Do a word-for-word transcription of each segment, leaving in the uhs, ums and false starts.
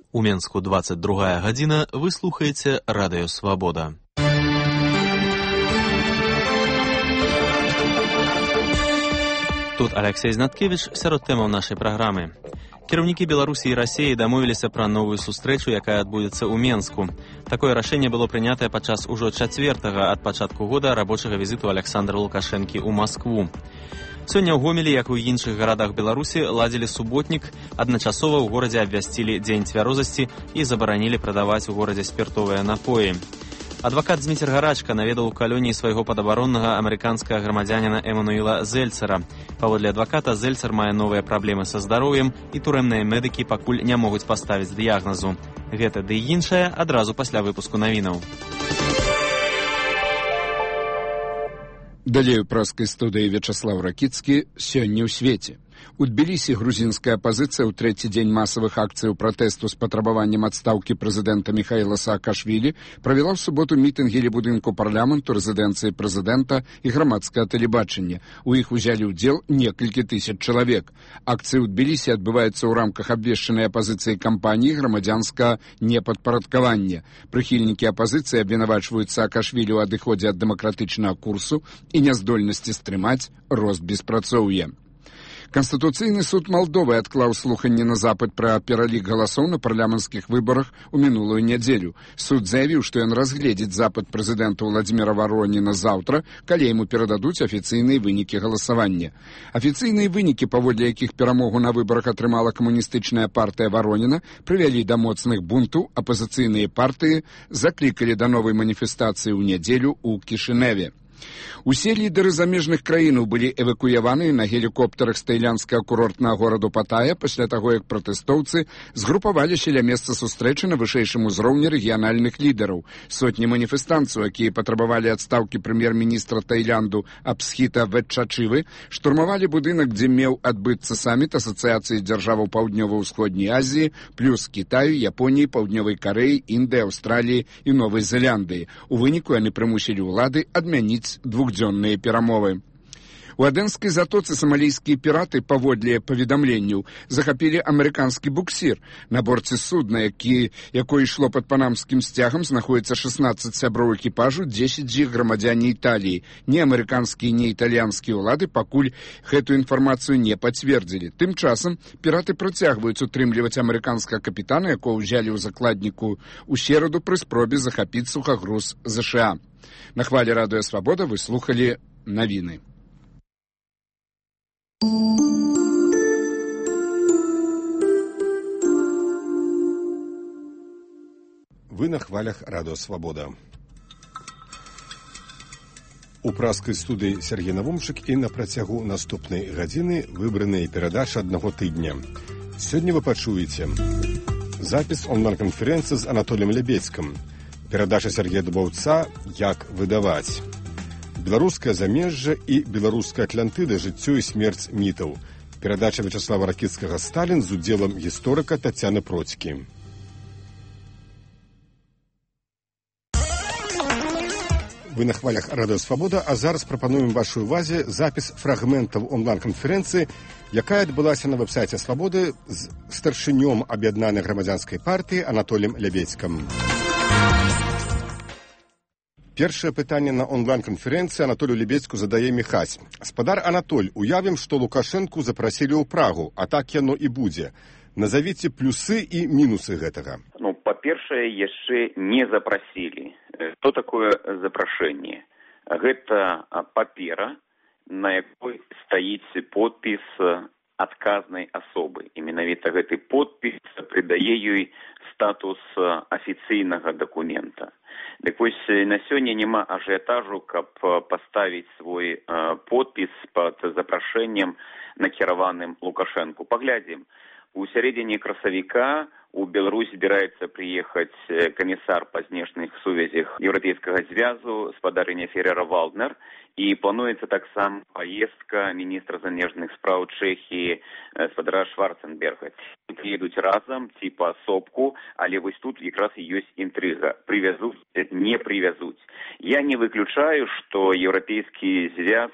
У Менску двадцать другая гадзіна, вы слухаеце Радыё Свабода. Тут Алексей Знаткевич сярод тэмаў нашай праграмы. Кіраўнікі Беларусі і Расіі дамовіліся пра новую сустрэчу, якая адбудзецца ў Менску. Такое рашэнне было прынятае падчас ужо чацвертага ад пачатку года рабочага візіту Александра Лукашэнкі ў Маскву. Сёння ў Гомелі, як і ў іншых гарадах Беларусі, ладзілі суботнік, адначасова ў горадзе абвясцілі дзень цвярозасці і забаранілі прадаваць у горадзе спіртовыя напоі. Адвакат Зміцер Гарачка наведаў у калоніі свайго падабароннага амерыканскага грамадзяніна Эмануіла Зельцера. Паводле адваката, Зельцер мае новыя праблемы са здароўем, і турэмныя медыкі пакуль не могуць паставіць дыягназу. Гэта ды і іншае адразу пасля выпуску навінаў. Далей у праскай студыі Вячаслав Ракіцкі «Сёння ў свеце». У Тбілісі грузінская апазіцыя ў трэці дзень масавых акцыяў пратэсту з патрабаваннем адстаўкі прэзідэнта Міхаіла Саакашвілі правяла ў суботу мітынгі ля будынку парламенту, рэзідэнцыі прэзідэнта і грамадскае тэлебачанне. У іх узялі ўдзел некалькі тысяч чалавек. Акцыі ў Тбілісі адбываюцца ў рамках абвешчанай апазіцыі кампаніі грамадзянскага непадпарадкавання. Прыхільнікі апазіцыі абвінавачваюць Саакашвілі ў адыходзе ад дэмакратычнага курсу і няздольнасці стрымаць рост беспрацоўя. Канстытуцыйны суд Малдовы адклаў слуханне на запыт пра пералік галасоў на парламенцкіх выбарах у мінулую нядзелю. Суд заявіў, што ён разгледзіць запыт прэзідэнта Владзіміра Вароніна заўтра, калі яму перададуць афіцыйныя вынікі галасавання. Афіцыйныя вынікі, паводле якіх перамогу на выбарах атрымала камуністычная партыя Вароніна, прывялі да моцных бунтаў. Апазіцыйныя партыі заклікалі да новай маніфестацыі ў нядзелю ў Кішыневе. Усе лідары замежных краінаў былі эвакуяваны на гелікоптарах з таіландскага курортнага гораду Паттая пасля таго, як пратэстоўцы згрупаваліся ля месца сустрэчы на вышэйшым узроўні рэгіянальных лідараў. Сотні маніфестанцаў, якія патрабавалі адстаўкі прэм'ер-міністра Таіланду Апсхіта Ветчачывы, штурмавалі будынак, дзе меў адбыцца саміт Асацыяцыі дзяржаваў Паўднёва-ўсходняй Азіі, плюс Кітаю, Японіі, Паўднёвай Карэі, Індыі, Аўстраліі і Новай Зеландыі. У выніку яны прымусілі ўлады адмяніць двухдзённыя перамовы. У Адэнскай затоцы самалійскія піраты, паводле паведамленняў, захапілі амерыканскі буксір. На борце судна, які, якое ішло пад панамскім сцягам, знаходзіцца шаснаццаць сяброў экіпажу, дзесяць з іх грамадзяне Італіі. Ні амерыканскія, ні італьянскія ўлады пакуль гэтую інфармацыю не пацвердзілі. Тым часам піраты працягваюць утрымліваць амерыканскага капітана, якого ўзялі ў закладніку ў сераду пры спробе захапіць сухагруз ЗША. На хвалі Радыё Свабода вы слухалі навіны. Вы на хвалях Радыё Свабода. У праскай студыі Сергей Навумчык, і на працягу наступнай гадзіны выбраныя перадачы аднаго тыдня. Сёння вы пачуеце запіс онлайн-канферэнцыі з Анатоліем Лябедзькім, перадача Сергея Дубаўца «Як выдаваць», беларускае замежжа і беларуская Атлантыда, жыццё і смерць мітаў, перадача Вячаслава Ракіцкага «Сталін» з удзелам гісторыка Тацяны Процькі. Вы на хвалях Радыё Свабода, а зараз прапануем вашай увазе запіс фрагментаў онлайн-канферэнцыі, якая адбылася на вэб-сайце Свабоды з старшынём аб'яднанай грамадзянскай партыі Анатоліем Лябедзькім. Першае пытанне на онлайн-канферэнцыі Анатолію Лябедзьку задае Міхась. Спадар Анатоль, уявім, што Лукашэнку запрасілі ў Прагу, а так яно і будзе. Назавіце плюсы і мінусы гэтага. Ну, па-першае, яшчэ не запрасілі. Што такое запрашэнне? Гэта папера, на якой стаіць подпіс адказнай асобы. І менавіта гэты подпіс прыдае ёй статус афіцыйнага дакумента. Дык вось на сёння няма ажыятажу, каб паставіць свой подпіс пад запрашэннем, накіраваным Лукашэнку. Паглядзім. У сярэдзіне красавіка у Беларусь збіраецца прыехаць камісар па знешніх сувязях Еўрапейскага звязу спадарыня Ферера Валднер, і плануецца таксама паездка міністра замежных спраў Чэхіі спадара Шварценберга. Прыедуць разам ці паасобку, але вось тут якраз і ёсць інтрыга. Прывязуць, не прывязуць. Я не выключаю, што Еўрапейскі звяз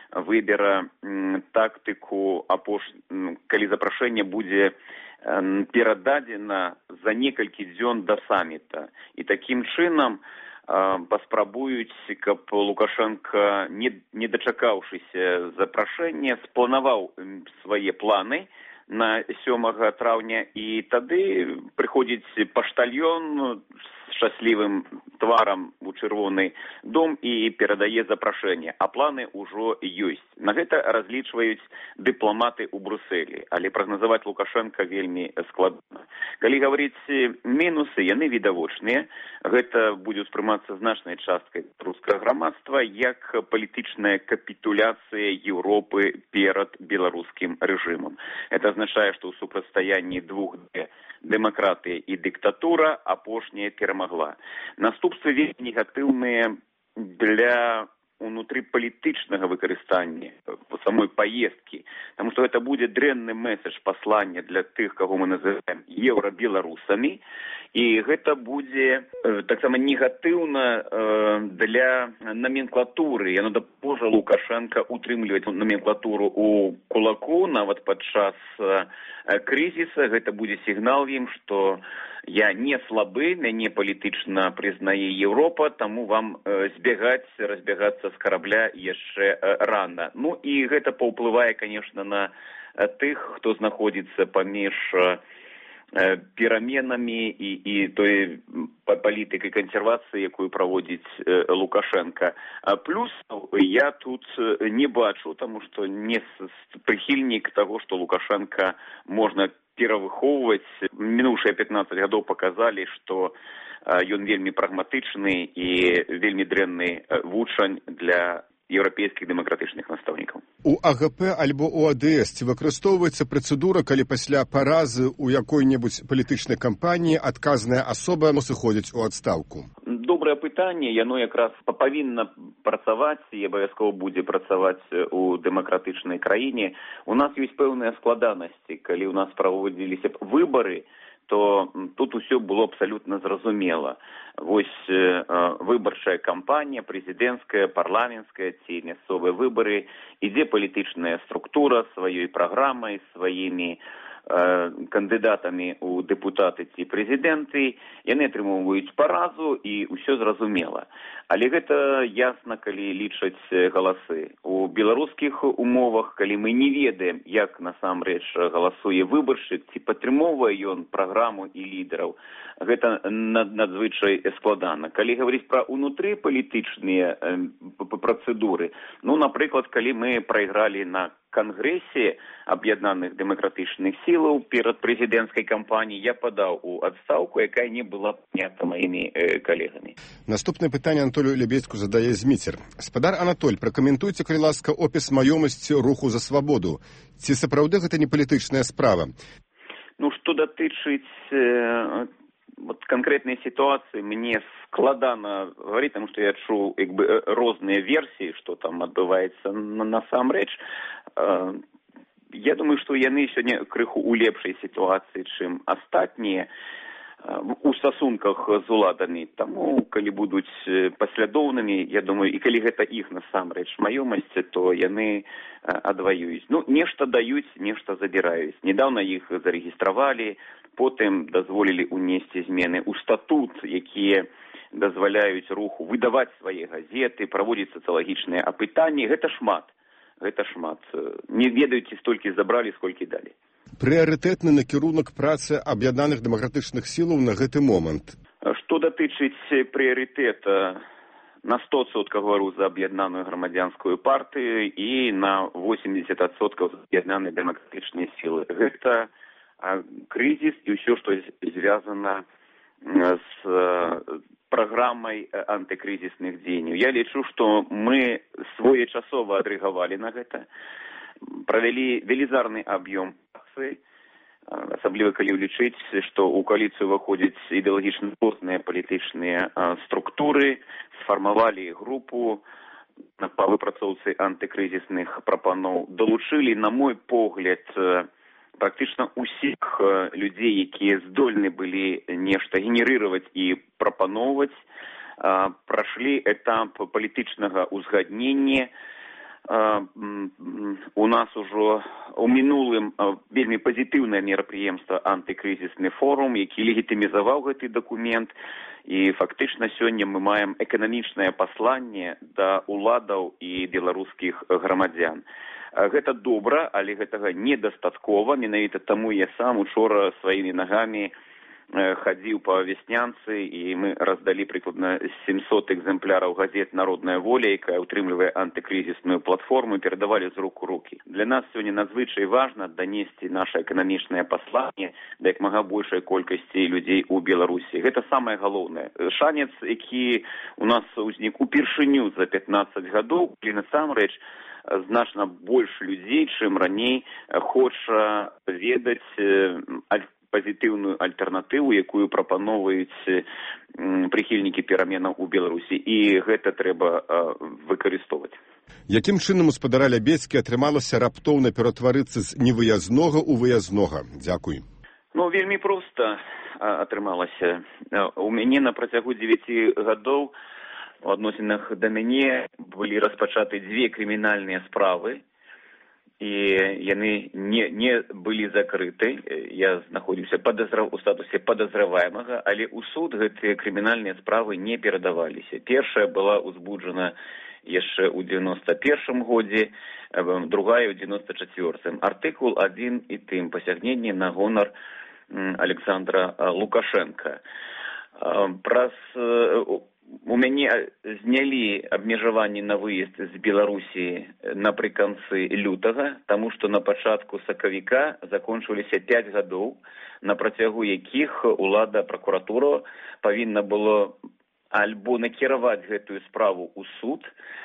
выбера тактыку, апош... калі запрашэнне будзе перададзена за некалькі дзён да саміта. І такім чынам паспрабуюць, каб Лукашенко, не, не дачакаўшыся запрашэння, спланаваў свае планы на сёмага траўня, і тады прыходзіць паштальён з шчаслівым тварам у чырвоны дом і перадае запрашэнне, а планы ўжо ёсць. На гэта разлічваюць дыпламаты ў Брусэлі, але прагназаваць Лукашенко вельмі складана. Калі гаварыць мінусы, яны відавочныя. Гэта будзе ўспрымацца значнай часткай рускага грамадства як палітычная капітуляцыя Еўропы перад беларускім рэжымам. Это означае, што ў супрацьстаянні двух дэ дэмакратыя і дыктатура апошняя перамагла. Наступствы вельмі негатыўныя для унутрыпалітычнага выкарыстання самой паездкі, таму што гэта будзе дрэнны месседж паслання для тых, каго мы называем еўрабеларусамі, і гэта будзе э, таксама негатыўна э, для номенклатуры. Яно дапаможа Лукашенко утрымліваць номенклатуру у кулаку нават падчас э, крызіса. Гэта будзе сігнал ім, што я не слабы, мяне палітычна прызнае Еўропа, таму вам э, збегаць, разбегацца з карабля яшчэ э, рана. Ну і гэта паўплывае, конечно, на э, тых, хто знаходзіцца паміж э, пераменамі і, і той палітыкай кансервацыі, якую праводзіць э, Лукашенко. А плюс я тут не бачу, таму што не прыхільнік таго, што Лукашенко можна перавыхоўваць. Мінуўшыя пятнаццаць гадоў паказалі, што ён вельмі прагматычны і вельмі дрэнны вучань для еўрапейскіх дэмакратычных настаўнікаў. У А Гэ Пэ альбо у А Дэ Эс ці выкарыстоўваецца працэдура, калі пасля паразы ў якой-небудзь палітычнай кампаніі адказная асоба сыходзіць у адстаўку? Добрае пытанне, яно якраз павінна працаваць і абавязкова будзе працаваць у дэмакратычнай краіне. У нас ёсць пэўныя складанасці. Калі ў нас праводзіліся б выбары, то тут усё было абсалютна зразумела. Вось э, выбарчая кампанія, прэзідэнцкая, парламенцкая ці мясцовыя выбары, ідзе палітычная структура сваёй праграмай, сваімі э, кандыдатамі ў дэпутаты ці прэзідэнты, яны атрымоўваюць паразу і ўсё зразумела. Але гэта ясна, калі лічаць галасы. У беларускіх умовах, калі мы не ведаем, як насамрэч галасуе выбаршчык, ці падтрымоўвае ён праграму і лідараў, гэта надзвычай складана. Калі гаварыць пра унутрыпалітычныя працэдуры, ну, напрыклад, калі мы прайгралі на Кангрэсе аб'яднаных дэмакратычных сілаў перад прэзідэнцкай кампаніяй, я падаў у адстаўку, якая не была прынята маімі э, калегамі. Наступнае пытанне Анатолію Лебедзьку задае Зміцер. Спадар Анатоль, пракаментуйце, калі ласка, опіс маёмасці руху за свабоду. Ці сапраўды гэта не палітычная справа? Ну, што датычыць э, вот, канкрэтнай сітуацыі, мне складана гаварыць, таму што я чуў як бы розныя версіі, што там адбываецца насамрэч. Э, я думаю, што яны сёння крыху ў лепшай сітуацыі, чым астатнія у стасунках з уладамі. Таму, калі будуць паслядоўнымі, я думаю, і калі гэта іх насамрэч маёмасці, то яны адваююць. Ну, нешта даюць, нешта забіраюць. Недаўна іх зарэгістравалі, потым дазволілі ўнесці змены ў статут, якія дазваляюць руху выдаваць свае газеты, праводзіць сацыялагічныя апытанні. Гэта шмат. Гэта шмат. Не ведаюць, столькі забралі, сколькі далі. Прыярытэтны накірунак працы аб'яднаных дэмакратычных сілаў на гэты момант. Што датычыць прыярытэта, на сто адсоткаў гавару за аб'яднаную грамадзянскую партыю і на восемьдесят адсоткаў за аб'яднаныя дэмакратычныя сілы. Гэта крызіс і ўсё, што звязана з праграмай антыкрызісных дзеянняў. Я лічу, што мы своечасова адрэагавалі на гэта, правялі велізарны аб'ём працы, асабліва калі ўлічыць, што ў кааліцыю ўваходзяць ідэалагічна розныя палітычныя структуры, сфармавалі групу па выпрацоўцы антыкрызісных прапаноў, далучылі, на мой погляд, практычна ўсіх людзей, якія здольны былі нешта генерировать і прапаноўваць, прашлі этап палітычнага ўзгаднення, у нас ужо у мінулым вельмі пазітыўнае мерапрыемства антыкрызісны форум, які легітымізаваў гэты дакумент, і фактычна сёння мы маем эканамічнае пасланне да уладаў і беларускіх грамадзян. Гэта добра, але гэтага недастаткова, менавіта таму я сам учора сваімі нагамі хадзіў па вяснянцы, і мы раздалі прыкладна сямсот экземпляраў газет «Народная воля», якая утрымлівае антыкрызісную платформу, і перадавалі з рук у рукі. Для нас сёння надзвычай важна данесці наша эканамічнае пасланне да як мага большай колькасці людзей у Беларусі. Гэта самае галоўнае. Шанец, які у нас узнік упершыню за пятнаццаць гадоў, і насамрэч значна больш людзей, чым раней, хоча ведаць альтэрнатыву пазітыўную альтэрнатыву, якую прапановваюць прыхільнікі пераменаў у Беларусі, і гэта трэба выкарыстоўваць. Якім чынам у спадара Лябедзькі атрымалася раптоўна ператварыцца з невыязнога ў выязнога? Дзякуй. Ну, вельмі проста атрымалася. У мяне на працягу дзевяці гадоў у адносінах да мяне былі распачаты дзве крымінальныя справы, і яны не, не былі закрыты. Я знаходзіўся падазрав... у статусе падазраваемага, але ў суд гэтыя крымінальныя справы не перадаваліся. Першая была узбуджана яшчэ ў дзевяноста першым годзе, другая ў дзевяноста чацвёртым. Артыкул адзін і тым, пасягненне на гонар Александра Лукашенка. Праз... У мяне знялі абмежаванні на выезд з Беларусі напрыканцы лютага, таму што на пачатку сакавіка закончыліся пяць гадоў, на працягу якіх улада, пракуратура павінна было альбо накіраваць гэтую справу ў суд,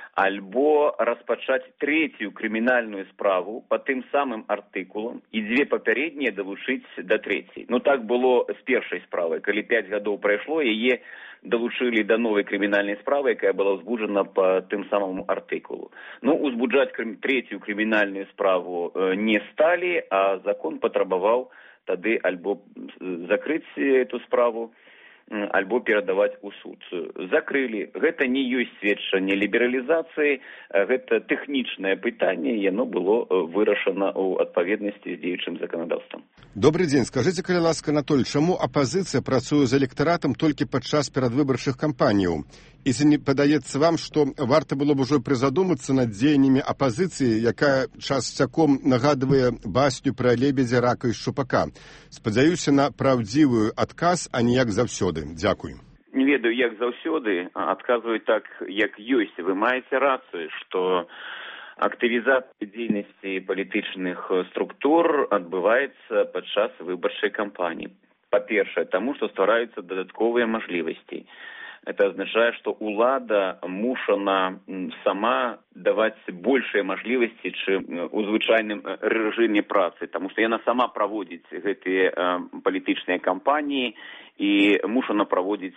альбо распачаць трэцюю крымінальную справу па тым самым артыкулам і дзве папярэднія далучыць да трэцяй. Ну так было з першай справай. Калі пяць гадоў прайшло, яе далучылі да новай крымінальнай справы, якая была ўзбуджана па тым самаму артыкулу. Ну, узбуджаць крым... трэцюю крымінальную справу э, не сталі, а закон патрабаваў тады альбо закрыць эту справу, альбо перадаваць у суд. Закрылі. Гэта не ёсць сведчанне лібералізацыі, гэта тэхнічнае пытанне, яно было вырашана ў адпаведнасці з дзеючым заканадаўствам. Добрый дзень. Скажыце, калі ласка, Анатоль, чаму апазіцыя працуе з электаратам толькі падчас перадвыбарчых кампаніяў? І ці не падаецца вам, што варта было б ужо прызадумацца над дзеяннямі апазіцыі, якая часцяком нагадвае басню пра лебедзя, рака і шчупака? Спадзяюся на праўдзівую адказ, а не як заўсёды. Дзякуй. Не ведаю, як заўсёды. Адказваю так, як ёсць. Вы маеце рацыю, што актывізацыя дзейнасці палітычных структур адбываецца падчас выбарчай кампаніі. Па-першае, таму што ствараюцца дадатковыя мажлівасці. Это означает, что улада мушана сама давать большие мажлівасці, чым у звычайным рэжыме працы, потому что яна сама праводзіць гэтыя э, палітычныя кампаніі і мушана праводзіць,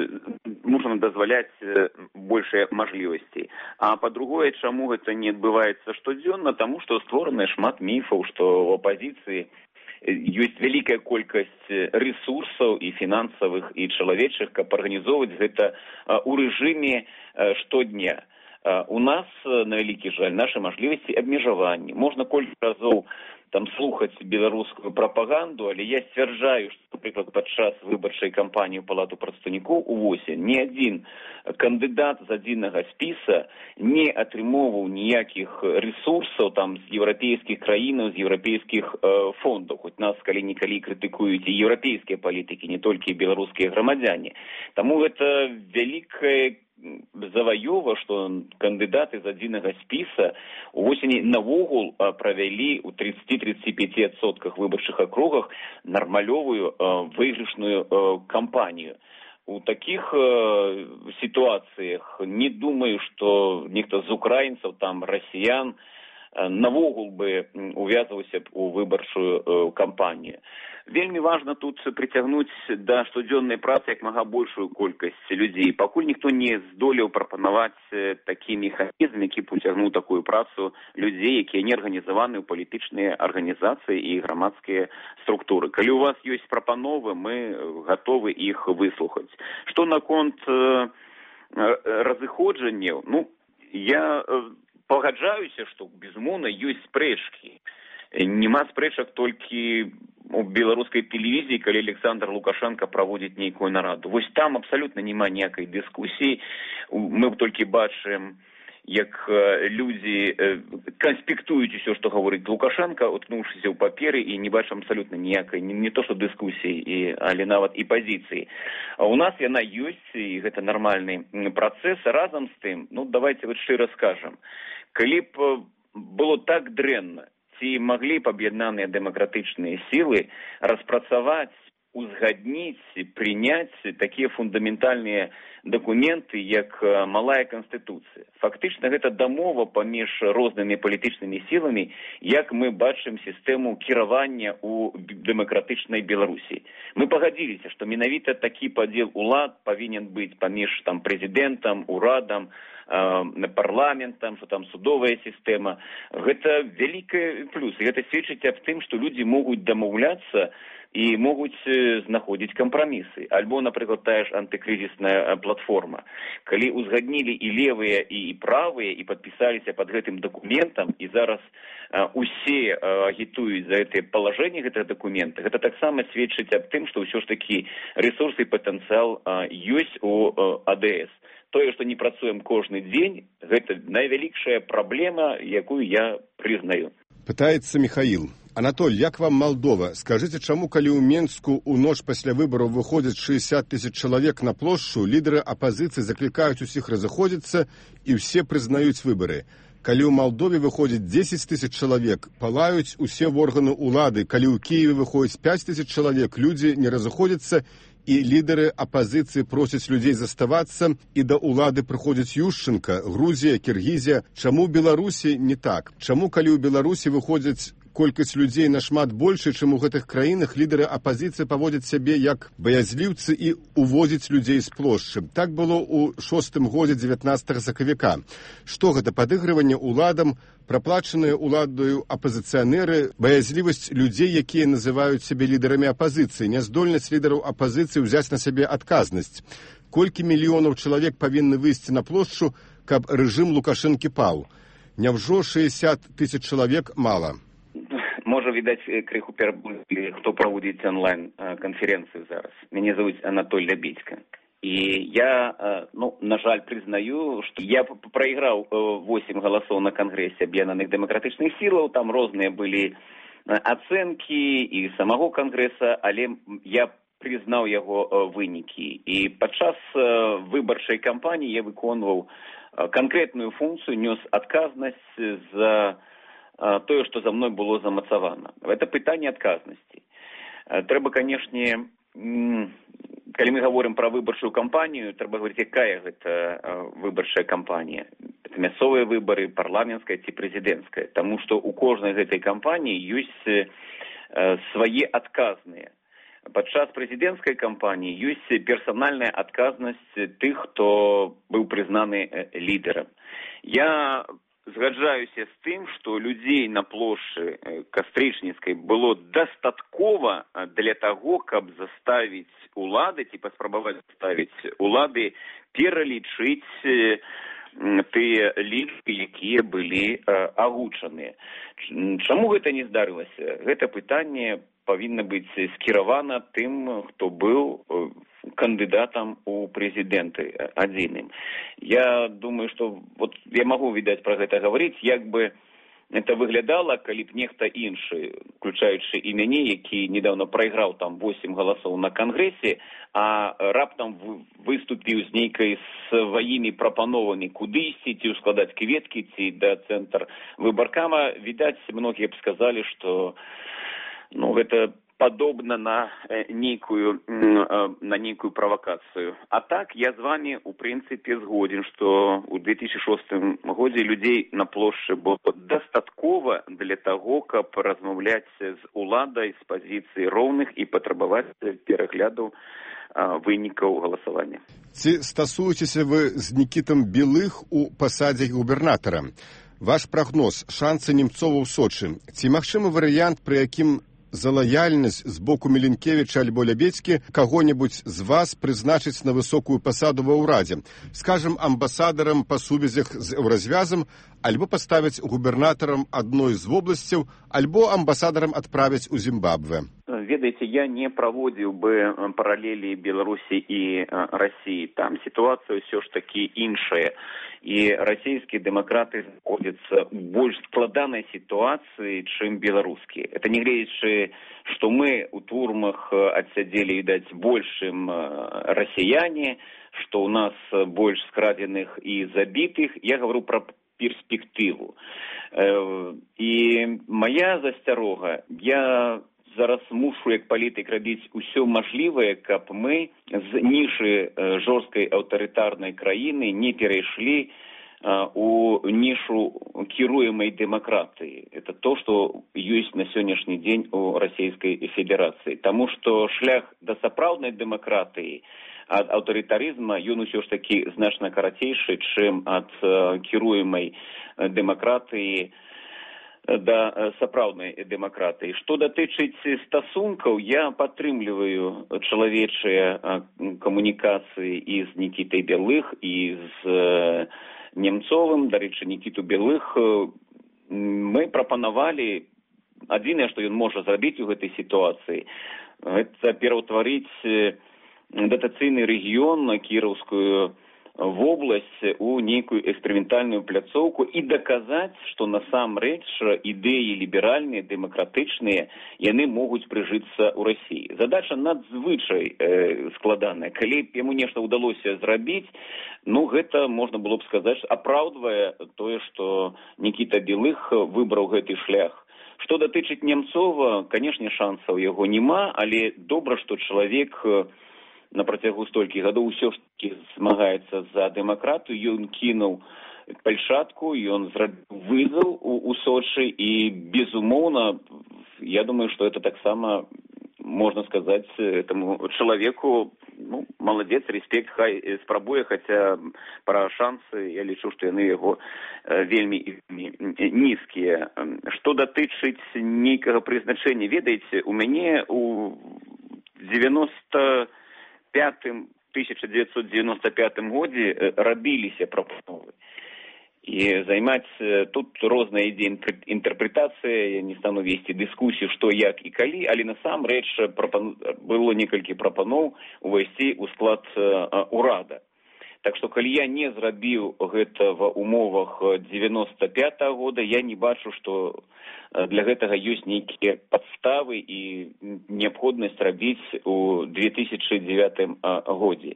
мушана дазваляць большыя мажлівасці. А па-другое, чаму гэта не адбываецца штодзённа, тому что створана шмат міфаў, што ў апазіцыі ёсць вялікая колькасць рэсурсаў і фінансавых, і чалавечых, каб арганізоўваць гэта ў рэжыме штодня. У нас, на вялікі жаль, нашы мажлівасці абмежаванні. Можна колькі разоў там слухаць беларускую прапаганду, але я сцвярджаю, што, напрыклад, падчас выбарчай кампаніі ў Палату прадстаўнікоў увосень ні адзін кандыдат з адзінага спіса не атрымоўваў ніякіх рэсурсаў там з еўрапейскіх краінаў, з еўрапейскіх э, фондаў. Хоць нас калі-нікалі крытыкуюць і еўрапейскія палітыкі, не толькі беларускія грамадзяне. Таму гэта вялікая заваёва, што кандыдаты з адзінага спіса увосені навогул правялі ў тридцать-тридцать пять адсотках выбарчых акругах нармалёвую выйгрышную кампанію. У такіх сітуацыях не думаю, што нехта з украінцаў, там, расіян, навогул бы увязваўся б у выбарчую кампанію. Вельмі важна тут прыцягнуць да штодзённай працы як мага большую колькасць людзей. Пакуль ніхто не здолеў прапанаваць такі механізм, які б уцягнуў такую працу людзей, якія не арганізаваны ў палітычныя арганізацыі і грамадскія структуры. Калі у вас ёсць прапановы, мы гатовы іх выслухаць. Што наконт э, разыходжанняў? Ну, я... Э, пагаджаюся, што, безумоўна, ёсць спрэчкі. Нема спрэчак толькі у беларускай тэлевізіі, калі Александр Лукашенко праводзіць нейкую нараду. Вось там абсалютна няма ніякай дыскусіі. Мы толькі бачым, як людзі канспектуюць усё, што гаворыць Лукашенко, уткнуўшыся ў паперы, і не бачым абсалютна ніякай, не, не то што дыскусіі, але нават і пазіцыі. А у нас яна ёсць, і гэта нармальны працэс. Разам з тым, ну, давайте вот шчыра скажам, калі б было так дрэнна, ці маглі б аб'яднаныя дэмакратычныя сілы распрацаваць, узгадніць, прыняць такія фундаментальныя дакументы, як малая канстытуцыя. Фактычна гэта дамова паміж рознымі палітычнымі сіламі, як мы бачым сістэму кіравання ў дэмакратычнай Беларусі. Мы пагадзіліся, што менавіта такі падзел улад павінен быць паміж там прэзідэнтам, урадам, э, парламентам, што там судовая сістэма. Гэта вялікі плюс. І гэта сведчыць аб тым, што людзі могуць дамаўляцца і могуць знаходзіць кампрамісы. Альбо, напрыклад, тая ж антыкрызісная платформа. Калі узгаднілі і левыя, і правыя, і падпісаліся пад гэтым дакументам, і зараз а, усе а, агітуюць за гэтыя палажэнні гэтых дакументах, гэта таксама сведчыць аб тым, што ўсё ж такі рэсурсы і патэнцыял а, ёсць у а, А Дэ Эс. Тое, што не працуем кожны дзень, гэта найвялікшая праблема, якую я прызнаю. Пытаецца Михаил. Анатоль, як вам Молдова? Скажыце, чаму, калі ў Менску ў ноч пасля выбараў выходзяць шэсцьдзесят тысяч чалавек на плошчу, лідары апазіцыі заклікаюць усіх разыходзіцца і ўсе прызнаюць выбары. Калі ў Молдове выходзіць дзесяць тысяч чалавек, палаюць усе органы ўлады. Калі ў Кіеве выходзіць пяць тысяч чалавек, людзі не разыходзяцца, і лідары апазіцыі просяць людзей заставацца, і да ўлады прыходзіць Ющенка, Грузія, Кіргізія. Чаму ў Беларусі не так? Чаму, калі ў Беларусі выходзіць колькасць людзей нашмат большая, чым у гэтых краінах, лідары апазіцыі паводзяць сябе як баязліўцы і увозяць людзей з плошчы. Так было ў шостым годзе дзевятнаццатага сакавіка. Што гэта? Падыгрыванне ўладам, праплачаныя ўладаю апазіцыянеры, баязлівасць людзей, якія называюць сябе лідарамі апазіцыі, няздольнасць лідараў апазіцыі ўзяць на сябе адказнасць. Колькі мільёнаў чалавек павінны выйсці на плошчу, каб рэжым Лукашэнкі паў? Няўжо шэсцьдесят тысяч чалавек мала? Можа, відаць, крыху перабылі, хто праводзіць онлайн-канферэнцыю зараз. Мяне зовут Анатоль Лябедька. І я, ну, на жаль, прызнаю, што я прайграў восемь галасоў на Кангрэсе аб'яднаных дэмакратычных сілаў, там розныя былі ацэнкі і самого Кангрэса, але я прызнаў яго вынікі. І падчас выбарчай кампаніі я выконваў канкрэтную функцыю, нёс адказнасць за тое, што за мной было замацавана. Это пытанне адказнасці. Трэба, канешне, калі мы гаворым пра выбарчую кампанію, трэба гаварыць, якая гэта выбарчая кампанія. Это мясцовыя выбары, парламенцкая ці прэзідэнцкая. Таму што ў кожнай гэтай кампаніі ёсць свае адказныя. Падчас прэзідэнцкай кампаніі ёсць персанальная адказнасць тых, хто быў прызнаны лідарам. Я згаджаюся з тым, што людзей на плошчы Кастрычніцкай было дастаткова для таго, каб заставіць улады, ці паспрабаваць заставіць улады пералічыць тыя лічбы, якія былі агучаныя. Чаму гэта не здарылася? Гэта пытанне павінна быць скіравана тым, хто быў кандыдатам у прэзідэнты адзіным. Я думаю, што вот я магу, відаць, пра гэта гаварыць, як бы это выглядала, калі б нехта іншы, включаючы і мяне, які недавно прайграў там восемь галасоў на Кангрэсе, а раптам выступіў з нейкай сваімі прапановамі, куды ісці, ці складаць кветкі, ці да цэнтр выбаркама, відаць, многія б сказалі, што ну, гэта падобна на нейкую, на нейкую правакацыю. А так, я з вами, у прынцыпе, згоден, што ў две тысячи шостым годзе людзей на плошчы было дастаткова для таго, каб размаўляць з уладай з пазіцыі роўных і патрабаваць перагляду вынікаў галасавання. Ці стасуецеся вы з Нікітам Белых у пасадзе губернатара? Ваш прагноз, шансы немцова ў Сочы. Ці магчымы варыянт, пры якім за лаяльнасць з боку Міленкевіча альбо Лябедзькі каго-небудзь з вас прызначыць на высокую пасаду ва ўрадзе, скажам, амбасадарам па сувязях з еўразвязам, альбо паставіць губернатарам адной з вобласцяў, альбо амбасадарам адправіць у Зімбабве? Ведаеце, я не праводзіў бы паралелі Беларусі і Расіі. Там сітуацыя ўсё ж такі іншая. І расійскія дэмакраты знаходзяцца ў больш складанай сітуацыі, чым беларускія. Это не гледзячы, што мы ў турмах адсядзелі, відаць, большым расіяне, што ў нас больш скрадзеных і забітых. Я гавару пра перспектыву. І моя засцярога, я зараз мушу як палітык рабіць усё мажлівае, каб мы з нішы жорсткай аўтарытарнай краіны не перайшлі у нішу кіруемай дэмакратыі. Это то, што ёсць на сённяшні дзень у Расійскай Федэрацыі. Таму што шлях да сапраўднай дэмакратыі ад аўтарытарызма, ён усё ж такі значна карацейшы, чым ад кіруемай дэмакратыі да сапраўднай дэмакратыі. Што датычыць стасункаў, я падтрымліваю чалавечыя камунікацыі і з Нікітай Бялых, і з Немцовым. Дарэчы, Нікіту Бялых мы прапанавалі, адзінае, што ён можа зрабіць у гэтай сітуацыі, гэта пераўтварыць датацыйны рэгіён, кіраўскую вобласць у нейкую эксперыментальную пляцоўку і даказаць, што насамрэч ідэі ліберальныя, дэмакратычныя, яны могуць прыжыцца ў Расіі. Задача надзвычай э, складаная. Калі б яму нешта ўдалося зрабіць, ну гэта, можна было б сказаць, апраўдвае тое, што Нікіта Белых выбраў гэты шлях. Што датычыць Немцова, канешне, шансаў яго няма, але добра, што чалавек на працягу столькі гадоў усё ж такі змагаецца за дэмакратыю. Ён кінуў пальчатку, ён зрабіў вызов у, у Сочы, і, безумоўна, я думаю, што это таксама, можна сказаць, этому чалавеку, ну, маладзец, респект, хай спрабуе, хаця пра шансы, я лічу, што яны яго вельмі нізкія. Што датычыць нейкага прызначэння, ведаеце, у мяне у девяносто пятым, тысяча девятьсот девяносто пятым годзе рабіліся прапановы. І займаць тут розная ідзе інтэрпрэтацыя, я не стану весці дыскусію, што, як і калі, але насамрэч прапан... было некалькі прапаноў увайсці ў склад урада. Так што, калі я не зрабіў гэта ва умовах девяносто пятого года, я не бачу, што для гэтага ёсць нейкія падставы і неабходнасць рабіць у две тысячи девятым годзе.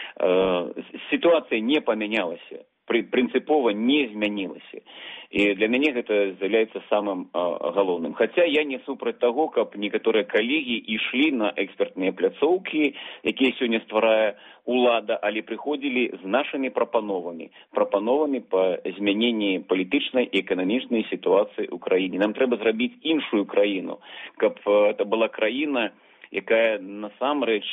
Сітуацыя не памянялася, прынцыпова не змянілася. І для мяне гэта з'яўляецца самым галоўным. Хаця я не супраць таго, каб некаторыя калегі ішлі на экспертныя пляцоўкі, якія сёння стварае улада, але прыходзілі з нашымі прапановамі, прапановамі па змяненні палітычнай і эканамічнай сітуацыі ў краіне. Нам трэба зрабіць іншую краіну, каб это была краіна, якая насамрэч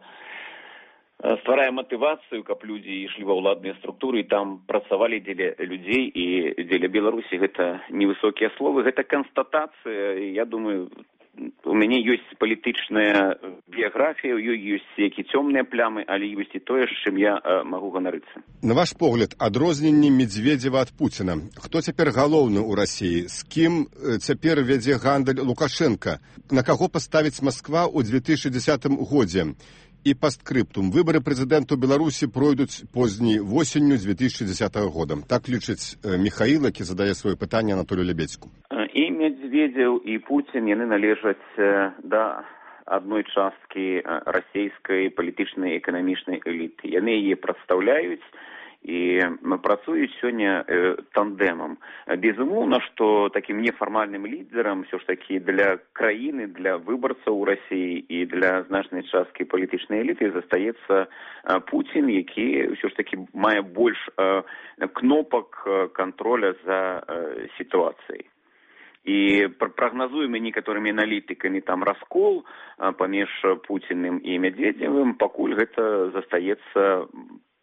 стварае матывацыю, каб людзі ішлі ва ўладныя структуры і там працавалі дзеля людзей, і дзеля Беларусі гэта невысокія словы, гэта канстатацыя. Я думаю, у мяне ёсць палітычная біяграфія, у ёй ёсць які цёмныя плямы, але ёсць і тое, з чым я магу ганарыцца. На ваш погляд, адрозненне Медведзева ад Пуціна. Хто цяпер галоўны ў Расіі? З кім цяпер вядзе гандаль Лукашенка? На каго паставіць Масква ў две тысячи десятым годзе? І пастскрыптум. Выборы прэзідэнту Беларусі пройдуць позняй восенню две тысячи десятого года. Так лічыць Михаил, які задае сваё пытанне Анатолію Лябедзьку. І Медведзеў, і Пуцін, яны належаць да адной часткі расійскай палітычнай і эканамічнай эліты. Яны яе прадстаўляюць і працуюць сёння э, тандемам. Безумоўна, што такім нефармальным лідерам ўсё ж такі для краіны, для выбарцаў у Расіі і для значнай часткі палітычнай эліты застаецца э, Пуцін, які ўсё ж такі мае больш э, кнопак э, контроля за э, сітуацыяй. І прагназуемы некаторымі аналітыкамі там раскол э, паміж Пуціным і Медведзевым, пакуль гэта застаецца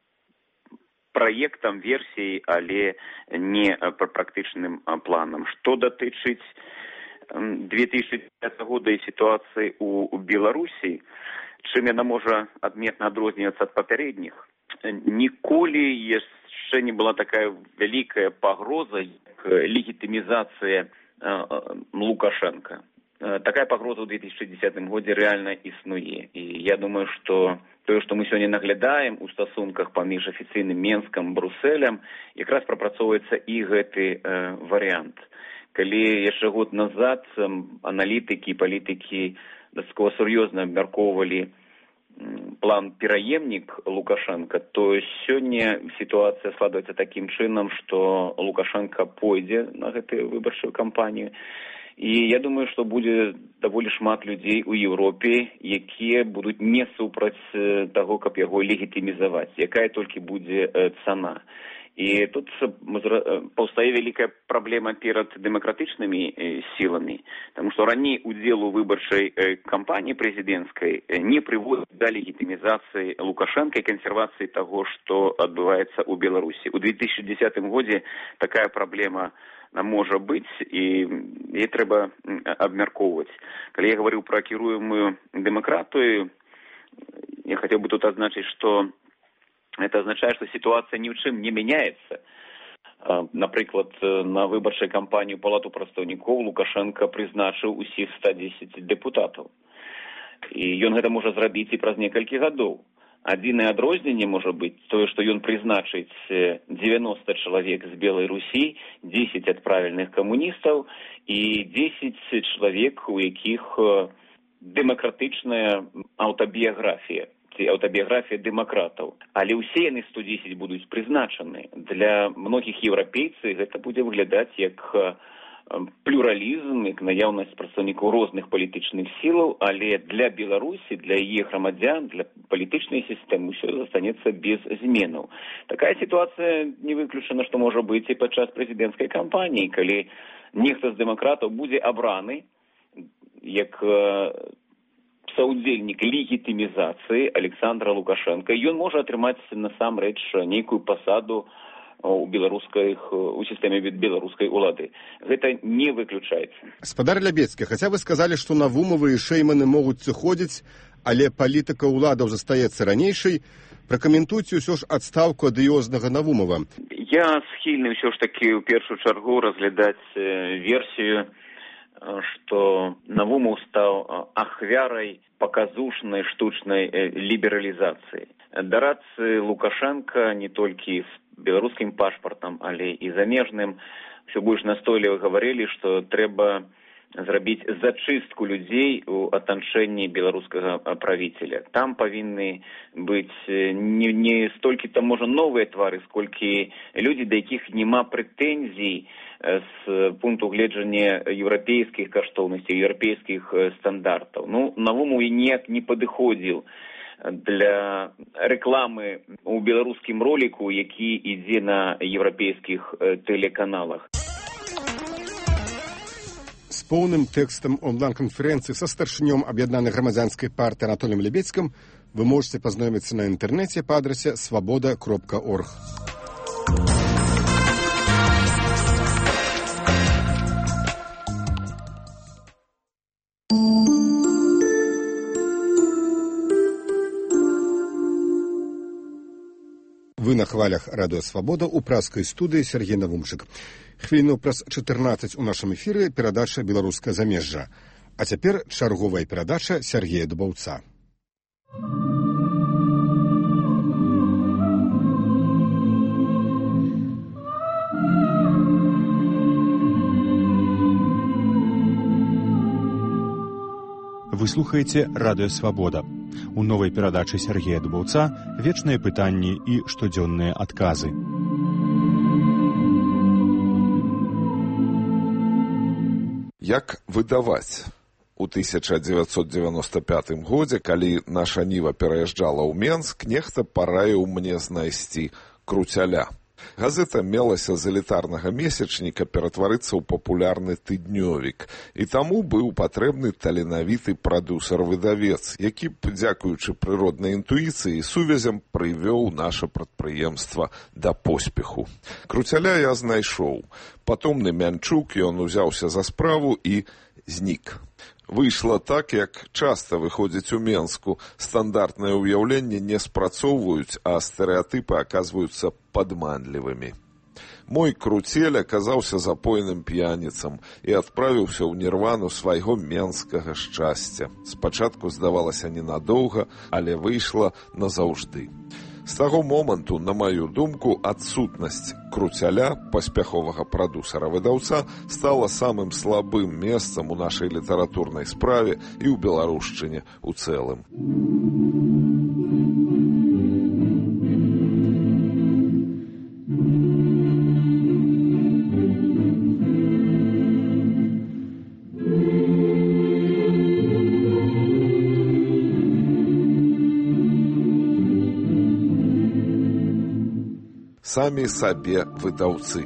праектам, версіяй, але не практычным планам. Што датычыць две тысячи десятого года і сітуацыі ў Беларусі, чым яна можа адметна адрознівацца ад папярэдніх. Ніколі яшчэ не была такая вялікая пагроза, як легітымізацыя Лукашенка. Такая пагроза ў две тысячи десятым годзе рэальна існуе. І я думаю, што тое, што мы сёння наглядаем у стасунках паміж афіцыйным Менскам, Брусэлем, якраз прапрацоўваецца і гэты э, варыянт. Калі яшчэ год назад э, аналітыкі і палітыкі дастаткова сур'ёзна абмяркоўвалі план пераемнік Лукашенка, то сёння сітуацыя складваецца такім чынам, што Лукашенка пойдзе на гэтую выбарчую кампанію. І я думаю, што будзе даволі шмат людзей у Еўропе, якія будуць не супраць таго, каб яго легітымізаваць, якая толькі будзе цана. І тут паўстае вялікая праблема перад дэмакратычнымі сіламі, таму што раней удзел у выбарчай кампаніі прэзідэнцкай не прыводзіць да легітымізацыі Лукашенка і кансервацыі таго, што адбываецца ў Беларусі. У две тысячи десятым годзе такая праблема можа быць, і яе трэба абмяркоўваць. Калі я гаварыў пра кіруемую дэмакратыю, я хацеў бы тут адзначыць, што это означае, што сітуацыя ні ў чым не мяняецца. Напрыклад, на выбарчай кампанію Палату прадстаўнікоў Лукашенка прызначыў усіх ста дзесяць дэпутатаў. І ён гэта можа зрабіць і праз некалькі гадоў. Адзінае адрозненне можа быць тое, што ён прызначыць дзевяноста чалавек з Белай Русі, дзесяць ад правільных камуністаў і дзесяць чалавек, у якіх дэмакратычная аўтабіяграфія, ці аўтабіяграфія дэмакратаў. Але ўсе яны сто дзесяць будуць прызначаны. Для многіх еўрапейцаў гэта будзе выглядаць як плюралізм, як наяўнасць прадстаўнікаў розных палітычных сілаў, але для Беларусі, для яе грамадзян, для палітычнай сістэмы ўсё застанецца без зменаў. Такая сітуацыя не выключана, што можа быць і падчас прэзідэнцкай кампаніі, калі нехта з дэмакратаў будзе абраны як саўдзельнік легітымізацыі Александра Лукашенка, ён можа атрымаць насамрэч нейкую пасаду у беларускай, у сістэме беларускай улады. Гэта не выключаецца. Спадар Лябецкі, хаця вы сказалі, што Навумавы і Шэйманы могуць сыходзіць, але палітыка ўладаў застаецца ранейшай. Пракаментуйце ўсё ж адстаўку адыёзнага Навумава. Я схільны ўсё ж такі ў першую чаргу разглядаць версію, што Навумаў стаў ахвярай паказушнай штучнай лібералізацыі. Да рацыі Лукашенка не толькі з беларускім пашпартам, але і замежным ўсё больш настойліва гаварылі, што трэба зрабіць зачыстку людзей у атачэнні беларускага правіцеля. Там павінны быць не, не столькі там можа новыя твары, сколькі людзі, да якіх няма прэтэнзій з пункту гледжання еўрапейскіх каштоўнасцей, еўрапейскіх стандартаў. Ну, Навумаў і ніяк не падыходзіў для рэкламы ў беларускім роліку, які ідзе на еўрапейскіх тэлеканалах. З поўным тэкстам онлайн-канферэнцыі са старшынём аб'яднанай грамадзянскай партыі Анатоліем Лябецкім вы можете пазнаёміцца на інтэрнэце па адрасе свабода кропка орг. Вы на хвалях радыё «Свабода» у праскай студыі Сергей Навумчык. Хвіліну праз чатырнаццаць у нашым эфіры перадача «Беларускае замежжа». А цяпер чарговая перадача Сергея Дубаўца. Вы слухаеце радыё «Свабода». У новай перадачы Сергея Дубаўца вечныя пытанні і штодзённыя адказы. Як выдаваць? У тысяча дзевяцьсот дзевяноста пятым годзе, калі наша Ніва пераязджала ў Менск, нехта параіў мне знайсці круцяля. Газета мелася з элітарнага месячніка ператварыцца ў папулярны тыднёвік, і таму быў патрэбны таленавіты прадюсар-выдавец, які б, дзякуючы прыроднай інтуіцыі, сувязям прывёў наша прадпрыемства да поспеху. Круцяля я знайшоў. Патомны Мянчук, ён узяўся за справу і знік. Выйшла так, як часта выходзіць у Менску. Стандартныя ўяўленні не спрацоўваюць, а стэрэатыпы аказваюцца падманлівымі. Мой круцель аказаўся запойным п'яніцам і адправіўся ў нірвану свайго менскага шчасця. Спачатку здавалася ненадоўга, але выйшла назаўжды. З таго моманту, на маю думку, адсутнасць круцяля, паспяховага прадусара-выдаўца, стала самым слабым месцам у нашай літаратурнай справе і ў беларушчыне ў цэлым. Самі сабе выдаўцы.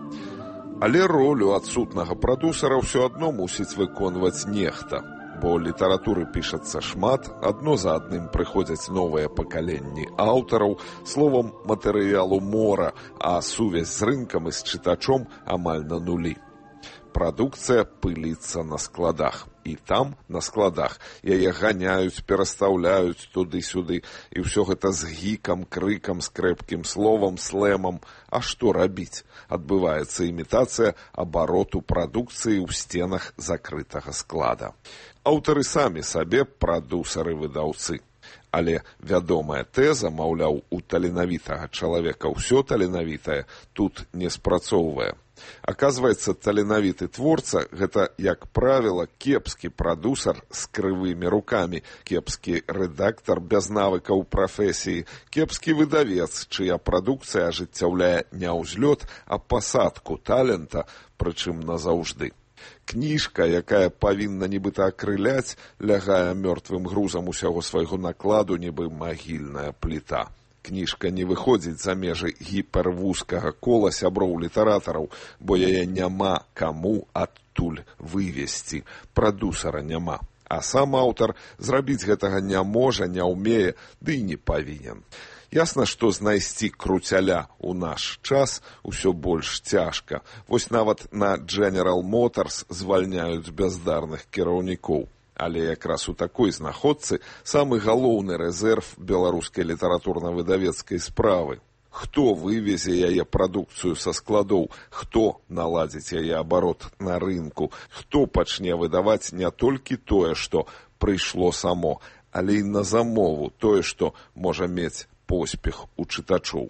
Але ролю адсутнага прадусара ўсё адно мусіць выконваць нехта, бо літаратуры пішацца шмат, адно за адным прыходзяць новыя пакаленні аўтараў, словам, матэрыялу мора, а сувязь з рынкам і з чытачом амаль на нулі. Прадукцыя пыліцца на складах. І там, на складах, яе ганяюць, перастаўляюць туды-сюды, і ўсё гэта з гікам, крыкам, з крэпкім словам, слэмам. А што рабіць? Адбываецца імітацыя абароту прадукцыі ў сценах закрытага склада. Аўтары самі сабе прадусары-выдаўцы. Але вядомая тэза, маўляў, у таленавітага чалавека ўсё таленавітае, тут не спрацоўвае. Аказваецца, таленавіты творца – гэта, як правіла, кепскі прадусар з крывымі рукамі, кепскі рэдактар без навыкаў прафесіі, кепскі выдавец, чыя прадукцыя ажыццяўляе не ўзлёт, а пасадку талента, прычым назаўжды. Кніжка, якая павінна нібыта акрыляць, лягае мёртвым грузам усяго свайго накладу, нібы магільная пліта. Кніжка не выходзіць за межы гіпервузкага кола сяброў літаратараў, бо яе няма каму адтуль вывесці, прадусара няма. А сам аўтар зрабіць гэтага не можа, не ўмее, ды і не павінен. Ясна, што знайсці круцяля ў наш час усё больш цяжка. Вось нават на General Motors звальняюць бяздарных кіраўнікоў. Але якраз у такой знаходцы самы галоўны рэзерв беларускай літаратурна-выдавецкай справы. Хто вывезе яе прадукцыю са складоў, хто наладзіць яе абарот на рынку, хто пачне выдаваць не толькі тое, што прыйшло само, але і на замову тое, што можа мець поспех у чытачоў.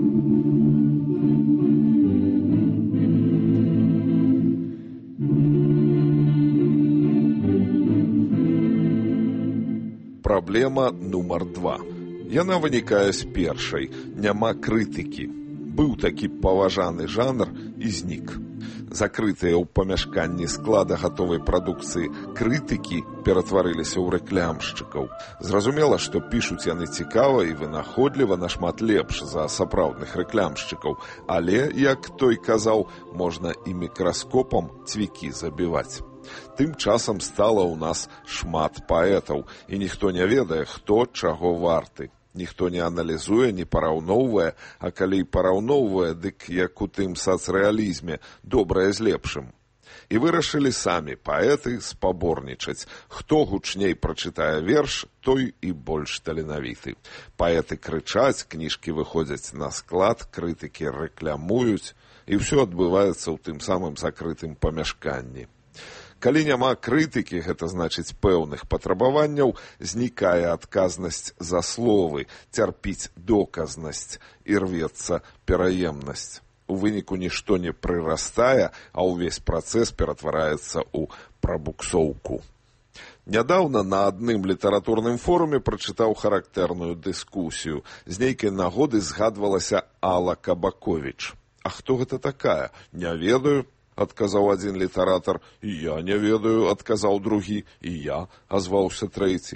Праблема нумар два. Яна вынікае з першай. Няма крытыкі. Быў такі паважаны жанр і знік. Закрытыя ў памяшканні склада гатовай прадукцыі крытыкі ператварыліся ў рэклямшчыкаў. Зразумела, што пішуць яны цікава і вынаходліва нашмат лепш за сапраўдных рэклямшчыкаў, але, як той казаў, можна і мікраскопам цвікі забіваць. Тым часам стала ў нас шмат паэтаў, і ніхто не ведае, хто чаго варты. Ніхто не аналізуе, не параўноўвае, а калі параўноўвае, дык як у тым сацрэалізме, добрае з лепшым. І вырашылі самі паэты спаборнічаць. Хто гучней прачытае верш, той і больш таленавіты. Паэты крычаць, кніжкі выходзяць на склад, крытыкі рэклямуюць, і ўсё адбываецца ў тым самым закрытым памяшканні. Калі няма крытыкі, гэта значыць пэўных патрабаванняў, знікае адказнасць за словы, цярпіць доказнасць і рвецца пераемнасць. У выніку нішто не прырастае, а ўвесь працэс ператвараецца ў прабуксоўку. Нядаўна на адным літаратурным форуме прачытаў характэрную дыскусію. З нейкай нагоды згадвалася Алла Кабаковіч. А хто гэта такая? Не ведаю. Адказаў адзін літаратар, і я не ведаю, адказаў другі, і я, азваўся трэці.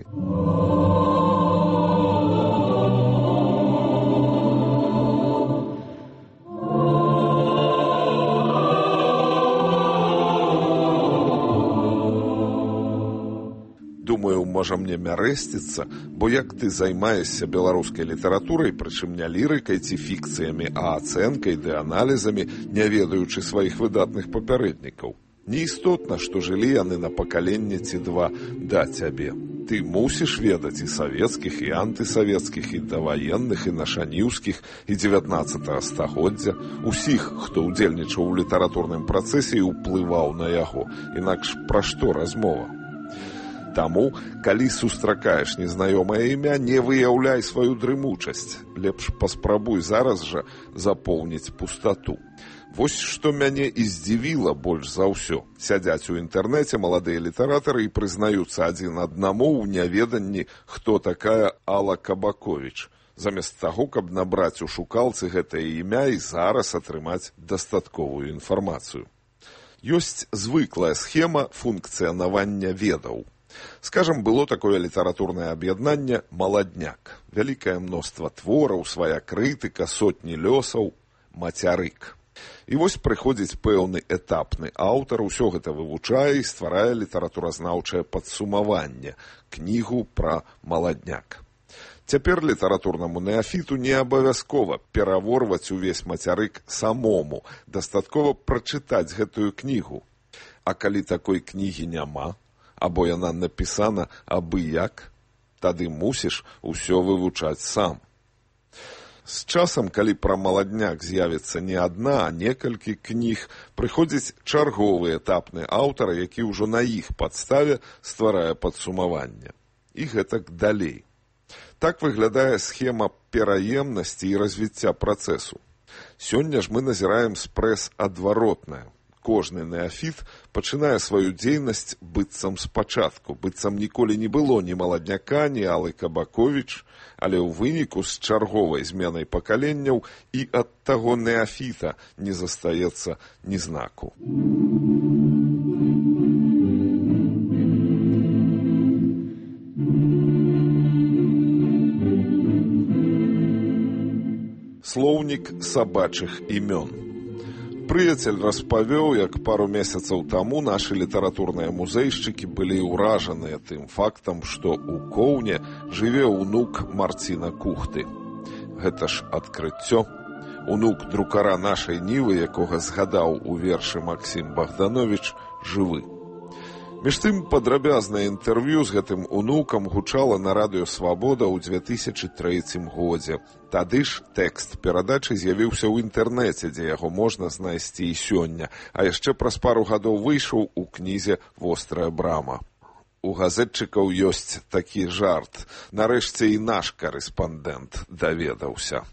Думаю, можа мне мярэсціцца, бо як ты займаешся беларускай літаратурай, прычым не лірыкай ці фікцыямі, а ацэнкай ды аналізамі, не ведаючы сваіх выдатных папярэднікаў. Неістотна, што жылі яны на пакаленне ці два да цябе. Ты мусіш ведаць і савецкіх, і антысавецкіх, і даваенных, і нашаніўскіх, і дзевятнаццатага стагоддзя, усіх, хто ўдзельнічаў у літаратурным працэсе і ўплываў на яго. Інакш пра што размова? Таму, калі сустракаеш незнаёмае імя, не выяўляй сваю дрымучасць. Лепш паспрабуй зараз жа запоўніць пустату. Вось што мяне і здзівіла больш за ўсё. Сядзяць у інтэрнэце маладыя літаратары і прызнаюцца адзін аднаму ў няведанні, хто такая Алла Кабаковіч, замест таго, каб набраць у шукалцы гэтае імя і зараз атрымаць дастатковую інфармацыю. Ёсць звыклая схема функцыянавання ведаў. Скажам, было такое літаратурнае аб'яднанне «Маладняк». Вялікае мноства твораў, свая крытыка, сотні лёсаў, мацярык. І вось прыходзіць пэўны этапны аўтар, усё гэта вывучае і стварае літаратуразнаўчае падсумаванне, кнігу пра маладняк. Цяпер літаратурнаму неафіту не абавязкова пераворваць увесь мацярык самому, дастаткова прачытаць гэтую кнігу. А калі такой кнігі няма, або яна напісана абы-як, тады мусіш усё вывучаць сам. З часам, калі пра маладняк з'явіцца не адна, а некалькі кніг, прыходзіць чарговы этапны аўтар, які ўжо на іх падставе стварае падсумаванне. І гэтак далей. Так выглядае схема пераемнасці і развіцця працэсу. Сёння ж мы назіраем спрэс адваротнае. Кожны неафіт пачынае сваю дзейнасць быццам спачатку, быццам ніколі не было ні маладняка, ні Аллы Кабаковіч, але ў выніку з чарговай зменай пакаленняў і ад таго неафіта не застаецца ні знаку. Слоўнік сабачых імён. Прыяцель распавёў, як пару месяцаў таму нашы літаратурныя музейшчыкі былі ўражаныя тым фактам, што ў Коўне жыве ўнук Марціна Кухты. Гэта ж адкрыццё. Унук друкара нашай Нівы, якога згадаў у вершы Максім Богданович, жывы. Між тым, падрабязнае інтэрв'ю з гэтым унукам гучала на радыё «Свабода» ў дзве тысячы трэцім годзе. Тады ж тэкст перадачы з'явіўся ў інтэрнэце, дзе яго можна знайсці і сёння, а яшчэ праз пару гадоў выйшаў у кнізе «Вострая брама». У газетчыкаў ёсць такі жарт. Нарэшце і наш карэспандэнт даведаўся.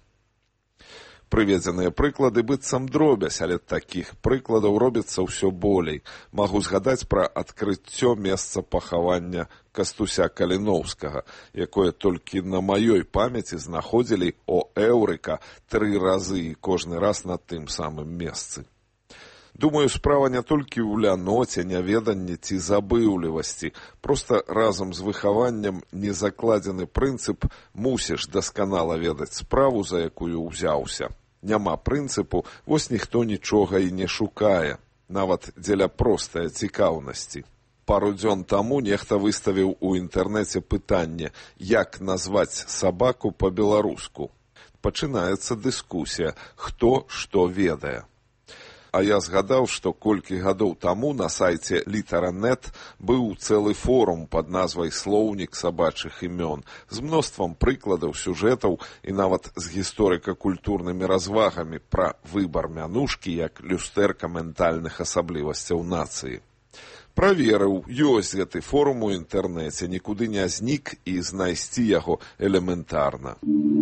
Прыведзеныя прыклады быццам дробязь, але такіх прыкладаў робіцца ўсё болей. Магу згадаць пра адкрыццё месца пахавання Кастуся Каліноўскага, якое толькі на маёй памяці знаходзілі о Эўрыка тры разы і кожны раз на тым самым месцы. Думаю, справа не толькі ў ляноце, няведанні ці забыўлівасці. Проста разам з выхаваннем не закладзены прынцып «мусіш дасканала ведаць справу, за якую ўзяўся». Няма прынцыпу, вось ніхто нічога і не шукае, нават дзеля простай цікаўнасці. Пару дзён таму нехта выставіў у інтэрнэце пытанне, як назваць сабаку па-беларуску. Пачынаецца дыскусія, хто што ведае. А я згадаў, што колькі гадоў таму на сайце Літара.нет быў цэлы форум пад назвай «Слоўнік сабачых імён» з мноствам прыкладаў, сюжэтаў і нават з гісторыка-культурнымі развагамі пра выбар мянушкі як люстэрка ментальных асаблівасцяў нацыі. Праверыў, ёсць гэты форум у інтэрнэце, нікуды не знік і знайсці яго элементарна.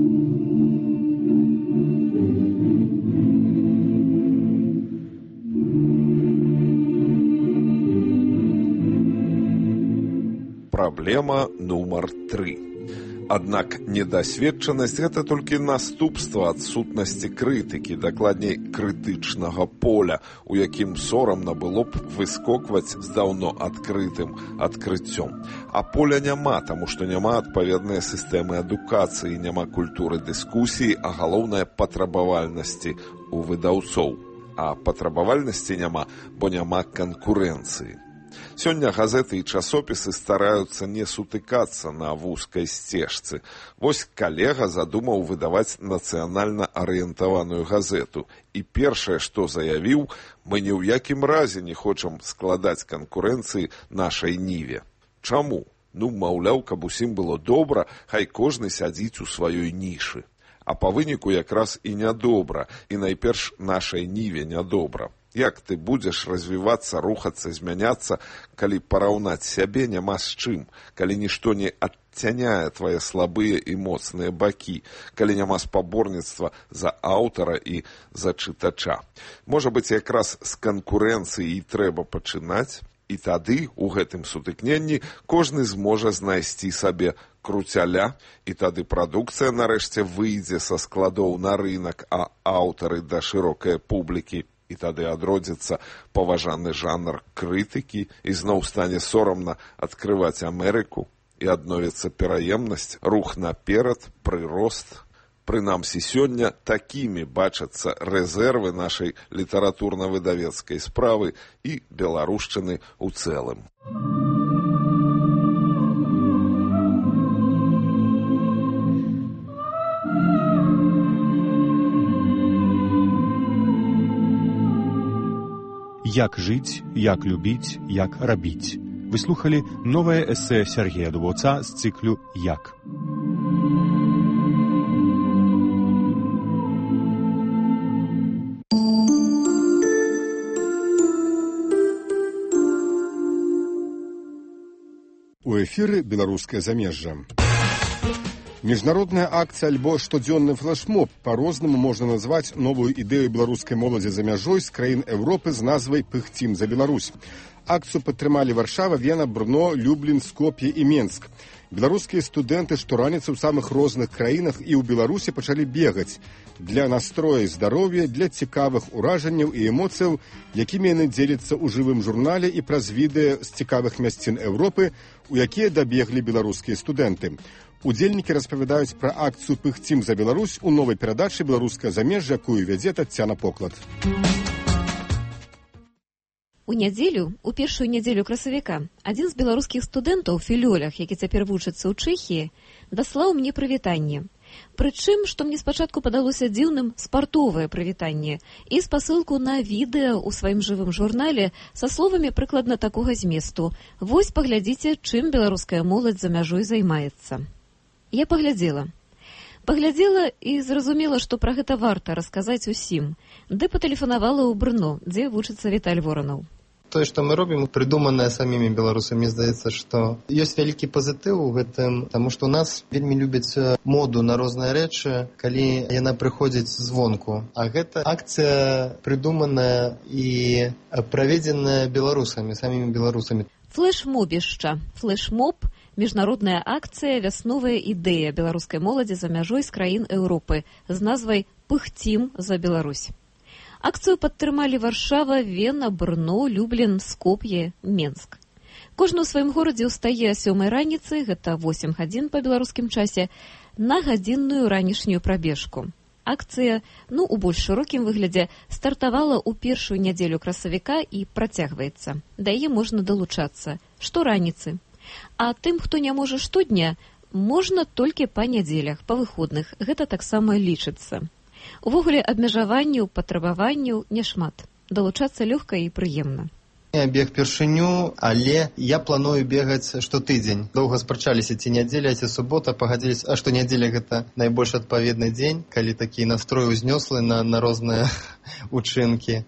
Праблема нумар тры. Аднак недасведчанасць – гэта толькі наступства адсутнасці крытыкі, дакладней крытычнага поля, у якім сорамна было б выскокваць з даўно адкрытым адкрыццём. А поля няма, таму што няма адпаведнай сістэмы адукацыі, няма культуры дыскусіі, а галоўнае патрабавальнасці ў выдаўцоў. А патрабавальнасці няма, бо няма канкурэнцыі. Сёння газеты і часопісы стараюцца не сутыкацца на вузкай сцежцы. Вось калега задумаў выдаваць нацыянальна арыентаваную газету. І першае, што заявіў, мы ні ў якім разе не хочам складаць канкурэнцыі нашай ніве. Чаму? Ну, маўляў, каб усім было добра, хай кожны сядзіць у сваёй нішы. А па выніку якраз і нядобра, і найперш нашай ніве нядобра. Як ты будзеш развівацца, рухацца, змяняцца, калі параўнаць сябе няма з чым, калі нішто не адцяняе твае слабыя і моцныя бакі, калі няма спаборніцтва за аўтара і за чытача. Можа быць, якраз з канкурэнцыі і трэба пачынаць, і тады у гэтым сутыкненні кожны зможа знайсці сабе круцяля, і тады прадукцыя нарэшце выйдзе са складоў на рынак, а аўтары да шырокай публікі. І тады адродзіцца паважаны жанр крытыкі, і зноў стане сорамна адкрываць Амерыку, і адновіцца пераемнасць, рух наперад, прырост. Прынамсі, сёння такімі бачацца рэзервы нашай літаратурна-выдавецкай справы і беларушчыны ў цэлым. Як жыць, як любіць, як рабіць. Вы слухалі новае эсэ Сергея Дубаўца з цыклю «Як». У эфіры «Беларускае замежжа». Міжнародная акцыя альбо штодзённы флэшмоб па-рознаму можна назваць новую ідэю беларускай моладзі за мяжой з краін Еўропы з назвай «Пыхцім за Беларусь». Акцыю падтрымалі Варшава, Вена, Брно, Люблін, Скоп'е і Менск. Беларускія студэнты штораніцы ў самых розных краінах і ў Беларусі пачалі бегаць для настроя і здароўя, для цікавых уражанняў і эмоцыяў, якімі яны дзеляцца ў жывым журнале і праз відэа з цікавых мясцін Еўропы, у якія дабеглі беларускія студэнты. Удзельнікі распавядаюць пра акцыю «Пыхцім за Беларусь» у новай перадачы «Беларускае замежжа», якую вядзе Таццяна Поклад. У нядзелю, у першую нядзелю красавіка, адзін з беларускіх студэнтаў у філёлях, які цяпер вучыцца ў Чэхіі, даслаў мне прывітанне. Прычым, што мне спачатку падалося дзіўным, спартовае прывітанне і спасылку на відэа ў сваім жывым журнале са словамі прыкладна такога зместу. Вось паглядзіце, чым беларуская моладзь за мяжой займаецца. Я паглядзела. Паглядзела і зразумела, што пра гэта варта расказаць усім. Ды патэлефанавала ў Брно, дзе вучыцца Віталь Воранаў. Тое, што мы робім, прыдуманае самімі беларусамі, мне здаецца, што ёсць вялікі пазітыў у гэтым, таму што ў нас вельмі любяць моду на розныя рэчы, калі яна прыходзіць звонку. А гэта акцыя прыдуманая і праведзеная беларусамі, самімі беларусамі. Флэшмобішча. Флэшмоб – міжнародная акцыя, вясновая ідэя беларускай моладзі за мяжой з краін Еўропы з назвай «Пыхцім за Беларусь». Акцыю падтрымалі Варшава, Вена, Брно, Люблін, Скоп'е, Менск. Кожны ў сваім горадзе ўстае о сёмай раніцы, гэта восем гадзін па беларускім часе, на гадзінную ранішнюю прабежку. Акцыя, ну, у больш шырокім выглядзе, стартавала ў першую нядзелю красавіка і працягваецца. Да яе можна далучацца штораніцы. А тым, хто не можа штодня, можна толькі па нядзелях, па выходных. Гэта таксама лічыцца. Увогуле, абмежаванняў, патрабаванняў няшмат. Далучацца лёгка і прыемна. Я бег першыню, але я планую бегаць штотыдзень. Доўга спрачаліся, ці нядзеля, ці субота, пагадзіліся, а што нядзеля гэта найбольш адпаведны дзень, калі такі настрой узнёслы на, на розныя учынкі.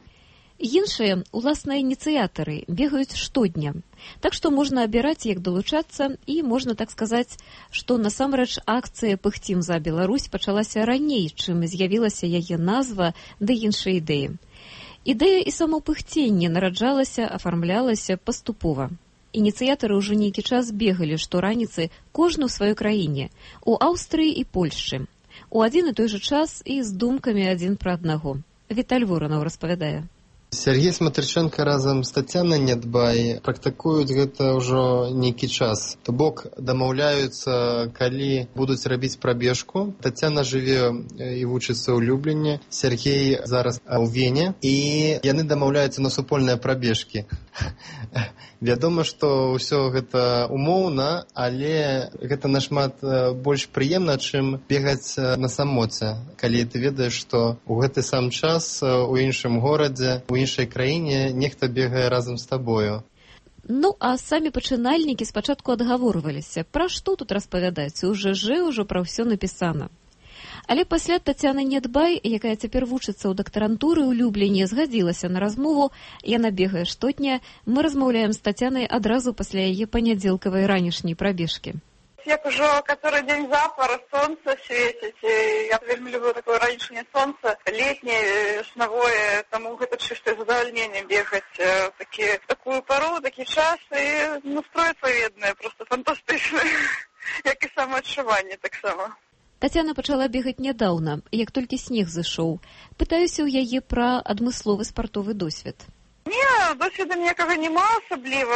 Іншыя, уласныя ініцыятары, бегаюць штодня. Так што можна абіраць, як далучацца, і можна так сказаць, што насамрэч акцыя «Пыхцім за Беларусь» пачалася раней, чым з'явілася яе назва ды іншыя ідэі. Ідэя і само пыхценне нараджалася, афармлялася паступова. Ініцыятары ўжо нейкі час бегалі штораніцы кожны ў сваёй краіне, у Аўстрыі і Польшчы. У адзін і той жа час і з думкамі адзін пра аднаго. Віталь Воранаў распавядае. Сергей Смотриченко разам з Тацянай Нядбай практыкуюць гэта ўжо нейкі час. То бок дамаўляюцца, калі будуць рабіць прабежку. Тацяна жыве і вучыцца ў Любліне, Сергей зараз у Вене, і яны дамаўляюцца на супольныя прабежкі. Вядома, што ўсё гэта умоўна, але гэта нашмат больш прыемна, чым бегаць на самоце, калі ты ведаеш, што ў гэты сам час у іншым горадзе, у іншай краіне нехта бегае разам з табою. Ну, а самі пачынальнікі спачатку адгаворваліся. Пра што тут распавядаць? У ЖЖ ўжо пра ўсё напісана. Але пасля Тацяна Нядбай, якая цяпер вучыцца ў дактарантуры ў Любліне, згадзілася на размову. Яна бегае штотня. Мы размаўляем з Тацянай адразу пасля яе панядзелкавай ранішняй прабежкі. Як ужо который дзень запар сонца свеціць, я вельмі люблю такое ранішняе сонца, летняе, веснавое, таму гэта чыстае задавальненне бегаць такі, такую пару, такі час, і настрой адпаведны, просто фантастычны, як і самаадчуванне таксама. Тацяна пачала бегаць нядаўна, як толькі снег зышоў. Пытаюся ў яе пра адмысловы спартовы досвед. Не, досвіду ніякага няма асабліва.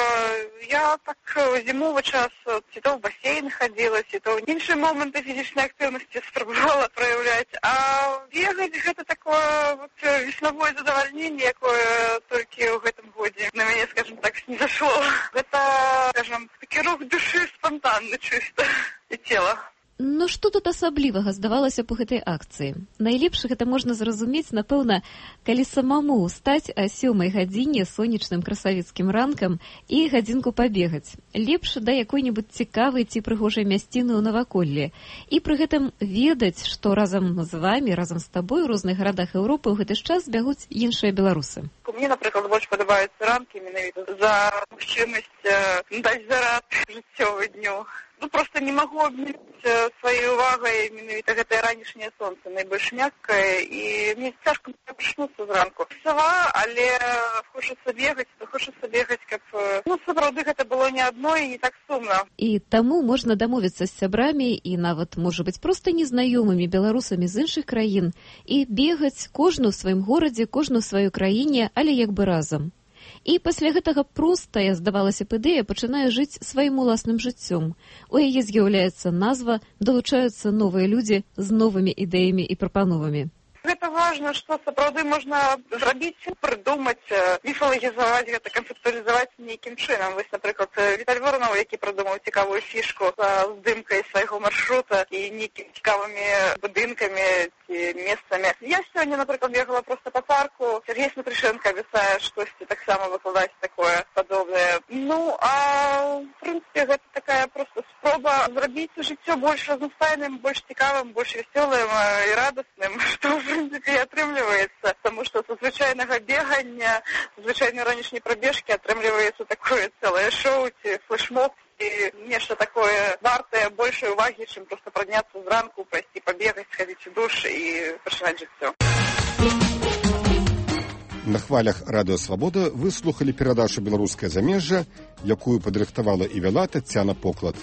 Я так зімовы час ці то ў басейн хадзіла, ці то ў іншыя моманты фізічнай актыўнасці спрабавала праяўляць. А бегаць гэта такое вот, веснавое задавальненне, якое толькі ў гэтым годзе на мяне, скажем так, снізашло. Гэта, скажем, такі рух душы спантанны чыста і цела. Ну, што тут асаблівага здавалася па гэтай акцыі? Найлепш гэта можна зразумець, напэўна, калі самому ўстаць о сёмай гадзіне сонечным красавіцкім ранкам і гадзінку пабегаць. Лепш да якой-небудзь цікавай ці прыгожай мясціны ў наваколлі. І пры гэтым ведаць, што разам з вамі, разам з табой у розных гарадах Еўропы ў гэты час бягуць іншыя беларусы. Мне, напрыклад, больш падабаюцца ранкі менавіта за магчымасць даць зарад жыццёвы дню. Ну, просто не могу обмерить своей увагой менавіта гэтае ранішняе сонца, найбольш мяккае, і мне цяжка прачнуцца зранку. Сава, але хочацца бегаць, то хочацца бегаць, каб, ну, сапраўды гэта было не адно і не так сумна. І таму можна дамовіцца з сябрамі і нават, можа быць, проста незнаёмымі беларусамі з іншых краін і бегаць кожны ў сваім горадзе, кожны ў сваёй краіне, але як бы разам. І пасля гэтага простая, здавалася б, ідэя пачынае жыць сваім уласным жыццём. У яе з'яўляецца назва, далучаюцца новыя людзі з новымі ідэямі і прапановамі. Гэта важна, што сапраўды можна зрабіць, прыдумаць, міфалагізаваць гэта, канцэптуалізаваць нейкім чынам. Вось, напрыклад, Віталь Воронаў, які прыдумаў цікавую фішку з здымкай свайго маршрута і нейкімі цікавымі будынкамі ці месцамі. Я сёння, напрыклад, бегала проста па парку. Сергей Смотриченко абяцае штосьці таксама выкладаць такое падобнае. Ну, а в прынцыпе, гэта такая проста спроба зрабіць жыццё больш разнастайным, больш цікавым, больш вясёлым і радасным, што в прынцыпе і атрымліваецца, таму што са звычайнага бегання, са звычайнай ранішняй прабежкі атрымліваецца такое цэлае шоу ці флешмоб, і нешта такое вартае большай увагі, чым проста падняцца зранку, пайсці пабегаць, схадзіць у душ і пачынаць жыццё. На хвалях Радыё Свабода вы слухалі перадачу «Беларускае замежжа», якую падрыхтавала і вяла Тацяна Поклад.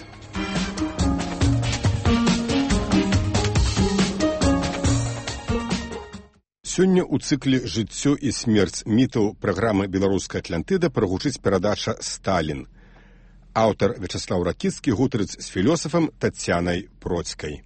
Сёння ў цыкле «Жыццё і смерць мітаў» праграмы «Беларуская Атлантыда» прагучыць перадача «Сталін». Аўтар Вячаслаў Ракіцкі гутарыць з філёсафам Тацянай Процькай.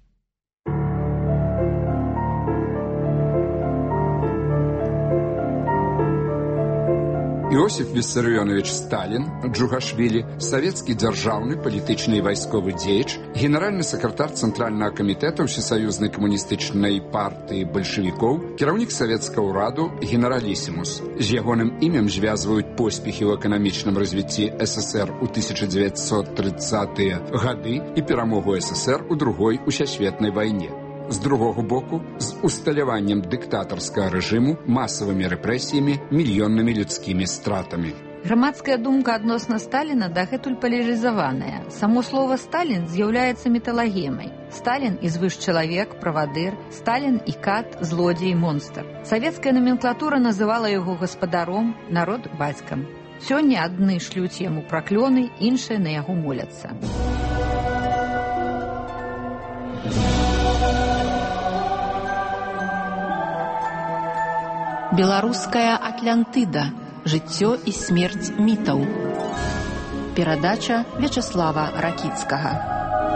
Іосиф Виссарионович Сталин, Джугашвили, советский державный, палітычны і вайсковы дзеяч, генеральны сакратар Цэнтральнага камітэта Всесоюзной камуністычнай партыі бальшавікоў, кіраўнік савецкага ўраду, генералісімус. З ягоным імем звязваюць поспехі ў эканамічным развіцці СССР у тысяча дзевяцьсот трыццатыя гады і перамогу СССР у другой усесветнай вайне. З другого боку, з усталяваннем дыктатарскага рэжыму, масавымі рэпрэсіямі, мільённымі людскімі стратамі. Грамадская думка адносна Сталіна дагэтуль палярызаваная. Само слова «Сталін» з'яўляецца металагемай. Сталін і звышчалавек, правадыр, Сталін і кат, злодзей, монстр. Савецкая наменклатура называла яго гаспадаром, народ бацькам. Сёння адны шлюць яму праклёны, іншыя на яго моляцца. Беларуская Атлантыда. Жыццё і смерць мітаў. Перадача Вячаслава Ракіцкага.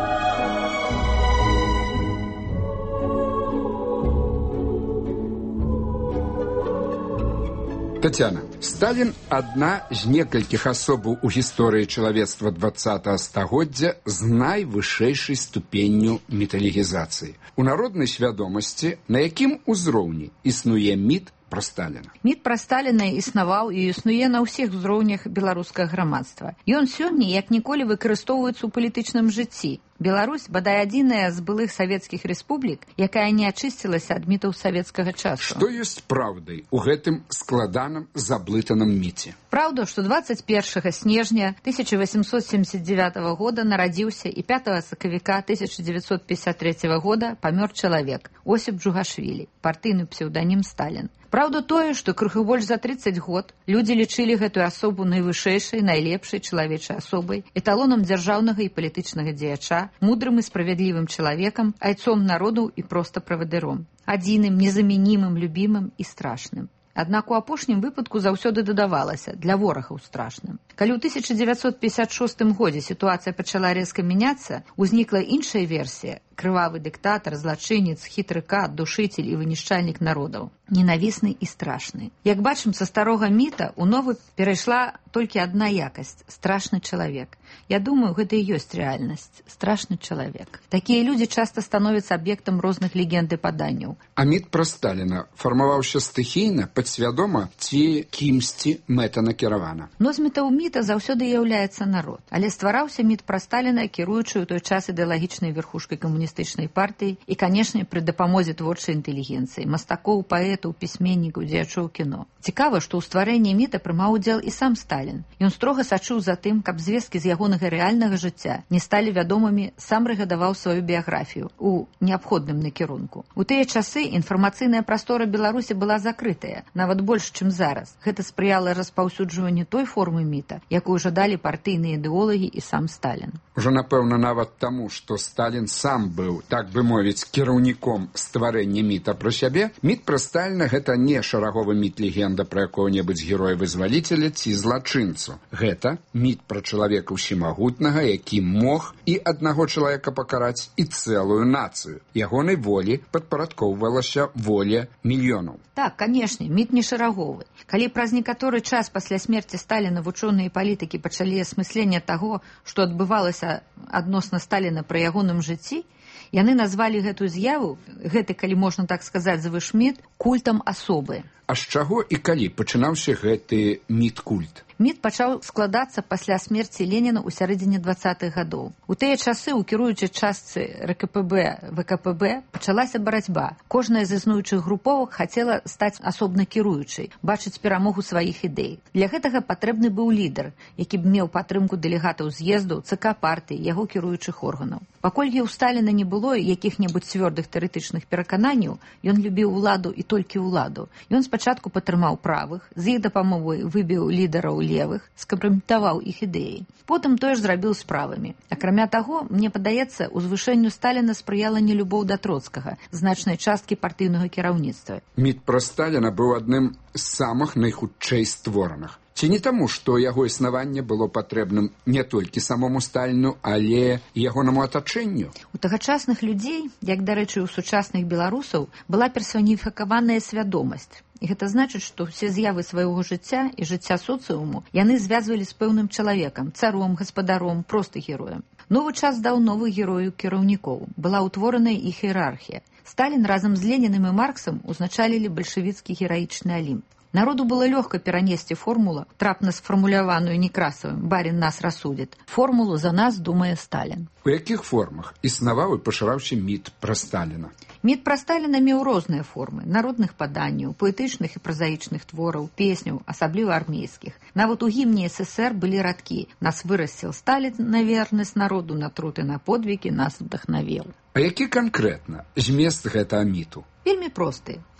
Тацяна, Сталін адна з некалькіх асобаў у гісторыі чалавецтва дваццатага стагоддзя з найвышэйшай ступенню міталогізацыі. У народнай свядомасці на якім узроўні існуе міт пра Сталіна? Міт пра Сталіна існаваў і існуе на ўсіх узроўнях беларускага грамадства. Ён сёння як ніколі выкарыстоўваецца ў палітычным жыцці. Беларусь, бадай адзіная з былых савецкіх рэспублік, якая не ачысцілася ад мітаў савецкага часу. Што ёсць праўдай у гэтым складаным заблытаным міце? Праўда, што дваццаць першага снежня тысяча восемьсот семьдесят девятого года нарадзіўся і пятага сакавіка тысяча девятьсот пятьдесят третьего года памёр чалавек Осіп Джугашвілі, партыйны псеўданім Сталін. Праўда тое, што крыху больш за тридцать год людзі лічылі гэтую асобу найвышэйшай, найлепшай чалавечай асобай, эталонам дзяржаўнага і палітычнага дзеяча, мудрым і справядлівым чалавекам, айцом народу і проста правадыром, адзіным, незамянімым, любімым і страшным. Аднак у апошнім выпадку заўсёды дадавалася для ворагаў страшным. Калі ў тысяча девятьсот пятьдесят шостым годзе сітуацыя пачала рэзка мяняцца, узнікла іншая версія – крывавы дыктатар, злачынец, хітры кат, душыцель і вынішчальнік народаў. Ненавісны і страшны. Як бачым, са старога міта ў новы перайшла толькі адна якасць – страшны чалавек. Я думаю, гэта і ёсць рэальнасць. Страшны чалавек. Такія людзі часта становяцца аб'ектам розных легенд і паданняў. А міт пра Сталіна фармаваўся стыхійна, падсвядома ці кімсьці мэтанакіравана? Носьбітам міта заўсёды з'яўляецца народ. Але ствараўся міт пра Сталіна, кіруючы ў той час ідэалагічнай верхушкай камуністычнай партыі і, канешне, пры дапамозе творчай інтэлігенцыі, мастакоў, паэтаў, пісьменнікаў, дзеячоў кіно. Цікава, што ў стварэнні міта прымаў удзел і сам Сталін. Ён строга сачыў за тым, каб звесткі з ягонага рэальнага жыцця не сталі вядомымі, сам рэгадаваў сваю біяграфію у неабходным накірунку. У тыя часы інфармацыйная прастора Беларусі была закрытая, нават больш, чым зараз. Гэта спрыяла распаўсюджванню той формы міта, якую жадалі партыйныя ідэолагі і сам Сталін. Ужо, напэўна, нават таму, што Сталін сам быў, так бы мовіць, кіраўніком стварэння міта пра сябе, міт пра Сталіна – гэта не шараговы міт-легенда пра якога-небудзь героя-вызваліцеля ці злачынцу. Гэта міт пра чалавека ўсемагутнага, які мог і аднаго чалавека пакараць, і цэлую нацыю. Ягонай волі падпарадкоўвалася воля мільёнаў. Так, канешне, міт не шараговы. Калі праз некаторы час пасля смерці Сталіна вучоныя палітыкі пачалі асмысленне таго, што адбывалася адносна Сталіна пры ягоным жыцці, яны назвалі гэтую з'яву, гэты, калі можна так сказаць, звышміт, культам асобы. А з чаго і калі пачынаўся гэты міт-культ? Міт пачаў складацца пасля смерці Леніна ў сярэдзіне дваццатых гадоў. У тыя часы ў кіруючай частцы РКПБ, ВКПБ пачалася барацьба. Кожная з існуючых груповак хацела стаць асобна кіруючай, бачыць перамогу сваіх ідэй. Для гэтага патрэбны быў лідар, які б меў падтрымку дэлегатаў з'езду, ЦК партыі, яго кіруючых органаў. Паколькі ў Сталіна не было якіх-небудзь цвёрдых тэарэтычных перакананняў, ён любіў уладу і толькі ўладу. Ён спачатку падтрымаў правых, з іх дапамогай выбіў лідараў левых, скампраметаваў іх ідэі. Потым тое ж зрабіў з правымі. Акрамя таго, мне падаецца, узвышэнню Сталіна спрыяла нелюбоў да Троцкага, значнай часткі партыйнага кіраўніцтва. Міт пра Сталіна быў адным з самых найхутчэй створаных. Ці не таму, што яго існаванне было патрэбным не толькі самому Сталіну, але і ягонаму атачэнню? У тагачасных людзей, як, дарэчы, у сучасных беларусаў, была персаніфікаваная свядомасць. І гэта значыць, што ўсе з'явы свайго жыцця і жыцця соцыуму яны звязвалі з пэўным чалавекам, царом, гаспадаром, проста героем. Новы час даў новых герояў кіраўнікоў. Была ўтвораная іх іерархія. Сталін разам з Ленінам і Марксам узначалілі бальшавіцкі гераічны алімп. Народу было лёгка перанесці формулу, трапна сфармуляваную Некрасавым «Барин нас рассудит». Формулу за нас думае Сталін. У якіх формах існаваў і пашыраўся міт пра Сталіна? Міт пра Сталіна меў розныя формы – народных паданняў, паэтычных і празаічных твораў, песняў, асабліва армейскіх. Нават у гімне СССР былі радкі «Нас вырасціл Сталін на вернасць народу, на труд і на подвігі нас вдахнавіў». А які канкрэтна змест гэтага міту? Вельмі просты.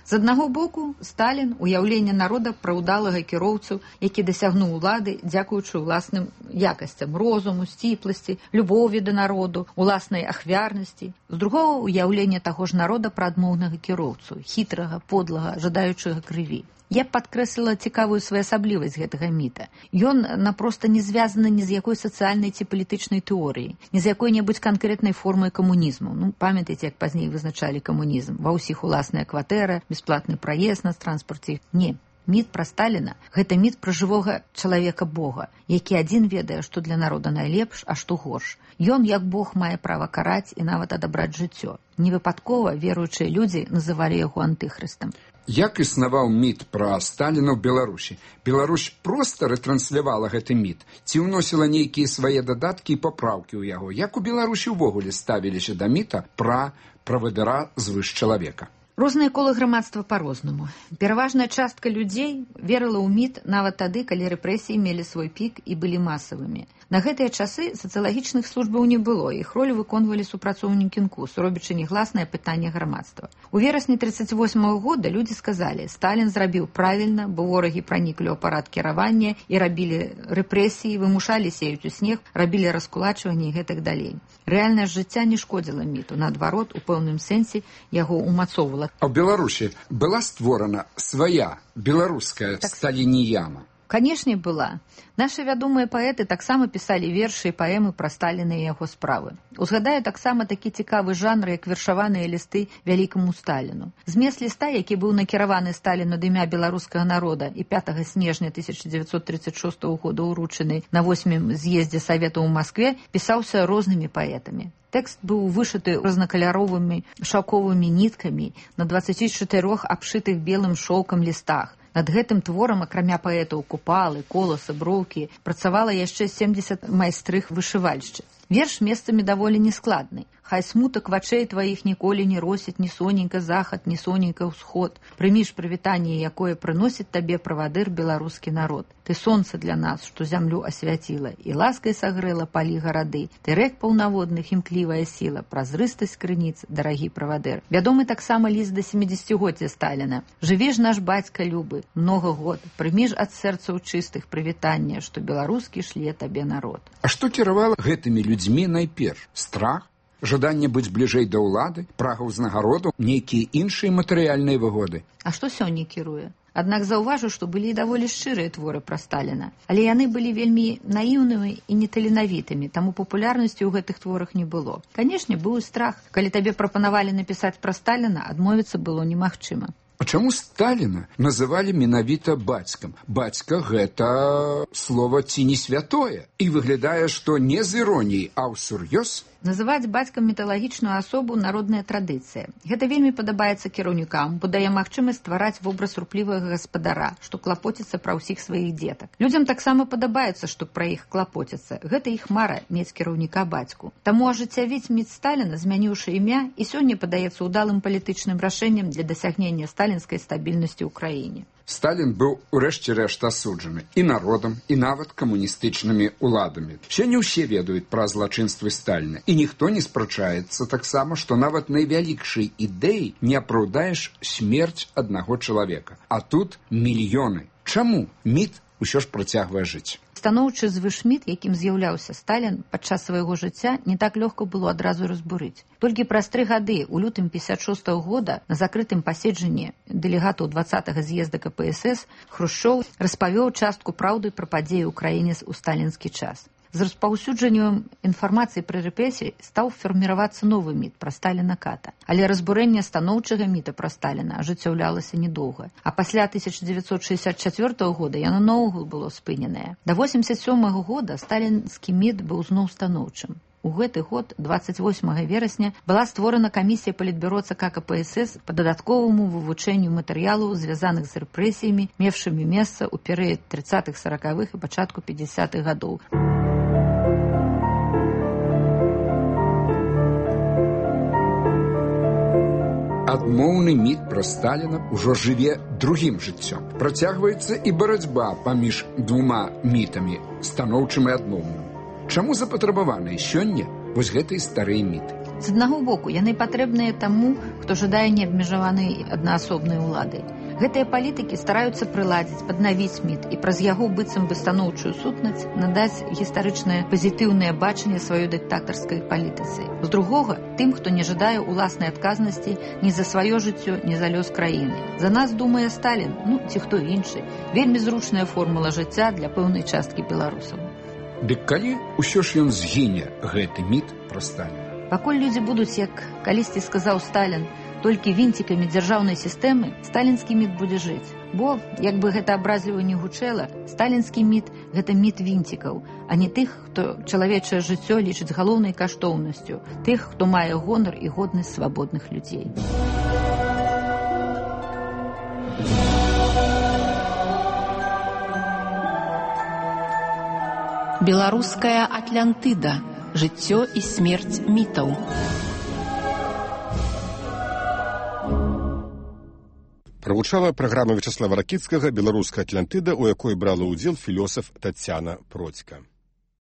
З аднаго боку, Сталін – уяўленне народа пра ўдалага кіроўцу, які дасягнуў улады дзякуючы ўласным якасцям – розуму, сціпласці, любові да народу, уласнай ахвярнасці. З другога – уяўленне таго ж народа пра адмоўнага кіроўцу, хітрага, подлага, жадаючага крыві. Я б падкрэсліла цікавую своеасаблівасць гэтага міта. Ён напроста не звязаны ні з якой сацыяльнай ці палітычнай тэорыяй, ні з якой-небудзь канкрэтнай формай камунізму. Ну, памятаеце, як пазней вызначалі камунізм. Ва ўсіх уласная кватэра, бясплатны праезд на транспарце. Не. Міт пра Сталіна – гэта міт пра жывога чалавека-бога, які адзін ведае, што для народа найлепш, а што горш. Ён, як Бог, мае права караць і нават адабраць жыццё. Невыпадкова веруючыя людзі называлі яго антыхрыстам. Як існаваў міт пра Сталіна ў Беларусі? Беларусь проста рэтранслявала гэты міт? Ці ўносіла нейкія свае дадаткі і папраўкі ў яго? Як у Беларусі ўвогуле ставіліся да міта пра правадыра звыш чалавека? Розныя колы грамадства па-рознаму. Пераважная частка людзей верыла ў міт нават тады, калі рэпрэсіі мелі свой пік і былі масавымі. На гэтыя часы сацыялагічных службаў не было, іх ролю выконвалі супрацоўнікі НКУС, робячы негласнае пытанне грамадства. У верасні тридцать восьмага года людзі сказалі, Сталін зрабіў правільна, бо ворагі праніклі ў апарат кіравання і рабілі рэпрэсіі, вымушалі сеяць у снег, рабілі раскулачванне і гэтак далей. Рэальнае жыцця не шкодзіла міту, наадварот, у пэўным сэнсе яго умацоўвала. А ў Беларусі была створана свая беларуская так... сталініяна? Канешне, была. Нашы вядомыя паэты таксама пісалі вершы і паэмы пра Сталіна і яго справы. Узгадаю таксама такі цікавы жанр, як вершаваныя лісты вялікаму Сталіну. Змест ліста, які быў накіраваны Сталіну ад імя беларускага народа і пятага снежня тысяча дзевяцьсот тридцать шостага года ўручаны на восьмым з'ездзе Саветаў у Маскве, пісаўся рознымі паэтамі. Тэкст быў вышыты рознакаляровымі шаўковымі ніткамі на дваццаці чатырох абшытых белым шоўкам лістах. Над гэтым творам, акрамя паэтаў Купалы, Коласа, Броўкі, працавала яшчэ семдзесят майстрых вышывальшчыц. Верш месцамі даволі нескладны. Хай смутак вачэй тваіх ніколі не росіць ні соненька захад, ні соненька ўсход. Прыміш прывітанне, якое прыносіць табе правадыр беларускі народ. Ты сонца для нас, што зямлю асвяціла, і ласкай сагрэла палі гарады. Ты рэк паўнаводных імклівая сіла, празрыстасць крыніц, дарагі правадыр. Вядомы таксама ліст да сямідзесяцігоддзя Сталіна. Жыві ж наш бацька любы, многа год, прымі ж ад сэрцаў чыстых прывітанне, што беларускі шле табе народ. А што кіравала гэтымі людзьмі найперш? Страх? Жаданне быць бліжэй да ўлады, прага ўзнагароду, нейкія іншыя матэрыяльныя выгоды. А што сёння кіруе? Аднак заўважу, што былі даволі шчырыя творы пра Сталіна, але яны былі вельмі наіўнымі і неталенавітымі, таму папулярнасці ў гэтых творах не было. Канешне, быў і страх. Калі табе прапанавалі напісаць пра Сталіна, адмовіцца было немагчыма. А чаму Сталіна называлі менавіта бацькам? Бацька – гэта слова ці не святое. І выглядае, што не з іроніяй, а ўсур'ёз. Называць бацькам міталагічную асобу – народная традыцыя. Гэта вельмі падабаецца кіраўнікам, бо дае магчымасць ствараць вобраз руплівага гаспадара, што клапоціцца пра ўсіх сваіх дзетак. Людзям таксама падабаецца, што пра іх клапоціцца. Гэта іх мара – мець кіраўніка бацьку. Таму ажыццявіць міт Сталіна, змяніўшы імя, і сёння падаецца ўдалым палітычным рашэннем для дасягнення сталінскай стабільнасці ў краіне. Сталін быў урэшце рэшт асуджаны і народам, і нават камуністычнымі ўладамі. Сёння ўсе ведаюць пра злачынствы Сталіна, і ніхто не спрачаецца таксама, што нават найвялікшай ідэі не апраўдаеш смерць аднаго чалавека. А тут мільёны. Чаму міт усё ж працягвае жыць? Станоўчы звышміт, якім з'яўляўся Сталін падчас свайго жыцця, не так лёгка было адразу разбурыць. Толькі праз тры гады, у лютым пятьдесят шостага года, на закрытым паседжанні дэлегатаў дваццатага з'езда ка пэ эс эс, Хрушчоў распавёў частку праўды пра падзеі ў краіне ў сталінскі час. З распаўсюджаннем інфармацыі пра рэпрэсіі стаў фарміравацца новы міт пра Сталіна-ката. Але разбурэнне станоўчага міта пра Сталіна ажыццяўлялася недоўга. А пасля тысяча дзевяцьсот шэсцьдзесят чацвёртага года яно наогул было спыненае. Да восемьдесят сёмага года сталінскі міт быў зноў станоўчым. У гэты год, дваццаць восьмага верасня, была створана камісія палітбюро ЦК ка пэ эс эс па дадатковаму вывучэнню матэрыялаў, звязаных з рэпрэсіямі, мевшымі месца ў перыяд трыццатых саракавых і пачатку пятидесятых гадоў. Адмоўны міт пра Сталіна ўжо жыве другім жыццём. Працягваецца і барацьба паміж двума мітамі, станоўчым і адмоўным. Чаму запатрабаваныя сёння вось гэтыя старыя міты? З аднаго боку, яны патрэбныя таму, хто жадае неабмежаванай аднаасобнай улады. Гэтыя палітыкі стараюцца прыладзіць, паднавіць МІД і праз яго быццам бы станоўчую сутнасць надаць гістарычнае пазітыўнае бачанне сваёй дыктатарскай палітыцы. З другога, тым, хто не жадае уласнай адказнасці ні за сваё жыццё, ні за лёс краіны. За нас думае Сталін, ну, ці хто іншы. Вельмі зручная формула жыцця для пэўнай часткі беларусаў. Дык калі ўсё ж ён згіне, гэты міт пра Сталіна? Пакуль людзі будуць, як калісьці сказаў Сталін, толькі вінцікамі дзяржаўнай сістэмы, сталінскі міт будзе жыць. Бо, як бы гэта абразліва не гучэла, сталінскі міт – гэта міт вінцікаў, а не тых, хто чалавечае жыццё лічыць галоўнай каштоўнасцю, тых, хто мае гонар і годнасць свабодных людзей. Беларуская Атлантыда. Жыццё і смерць мітаў. Правучала праграма Вячаслава Ракіцкага «Беларуская Атлантыда», у якой брала ўдзел філёсаф Тацяна Процька.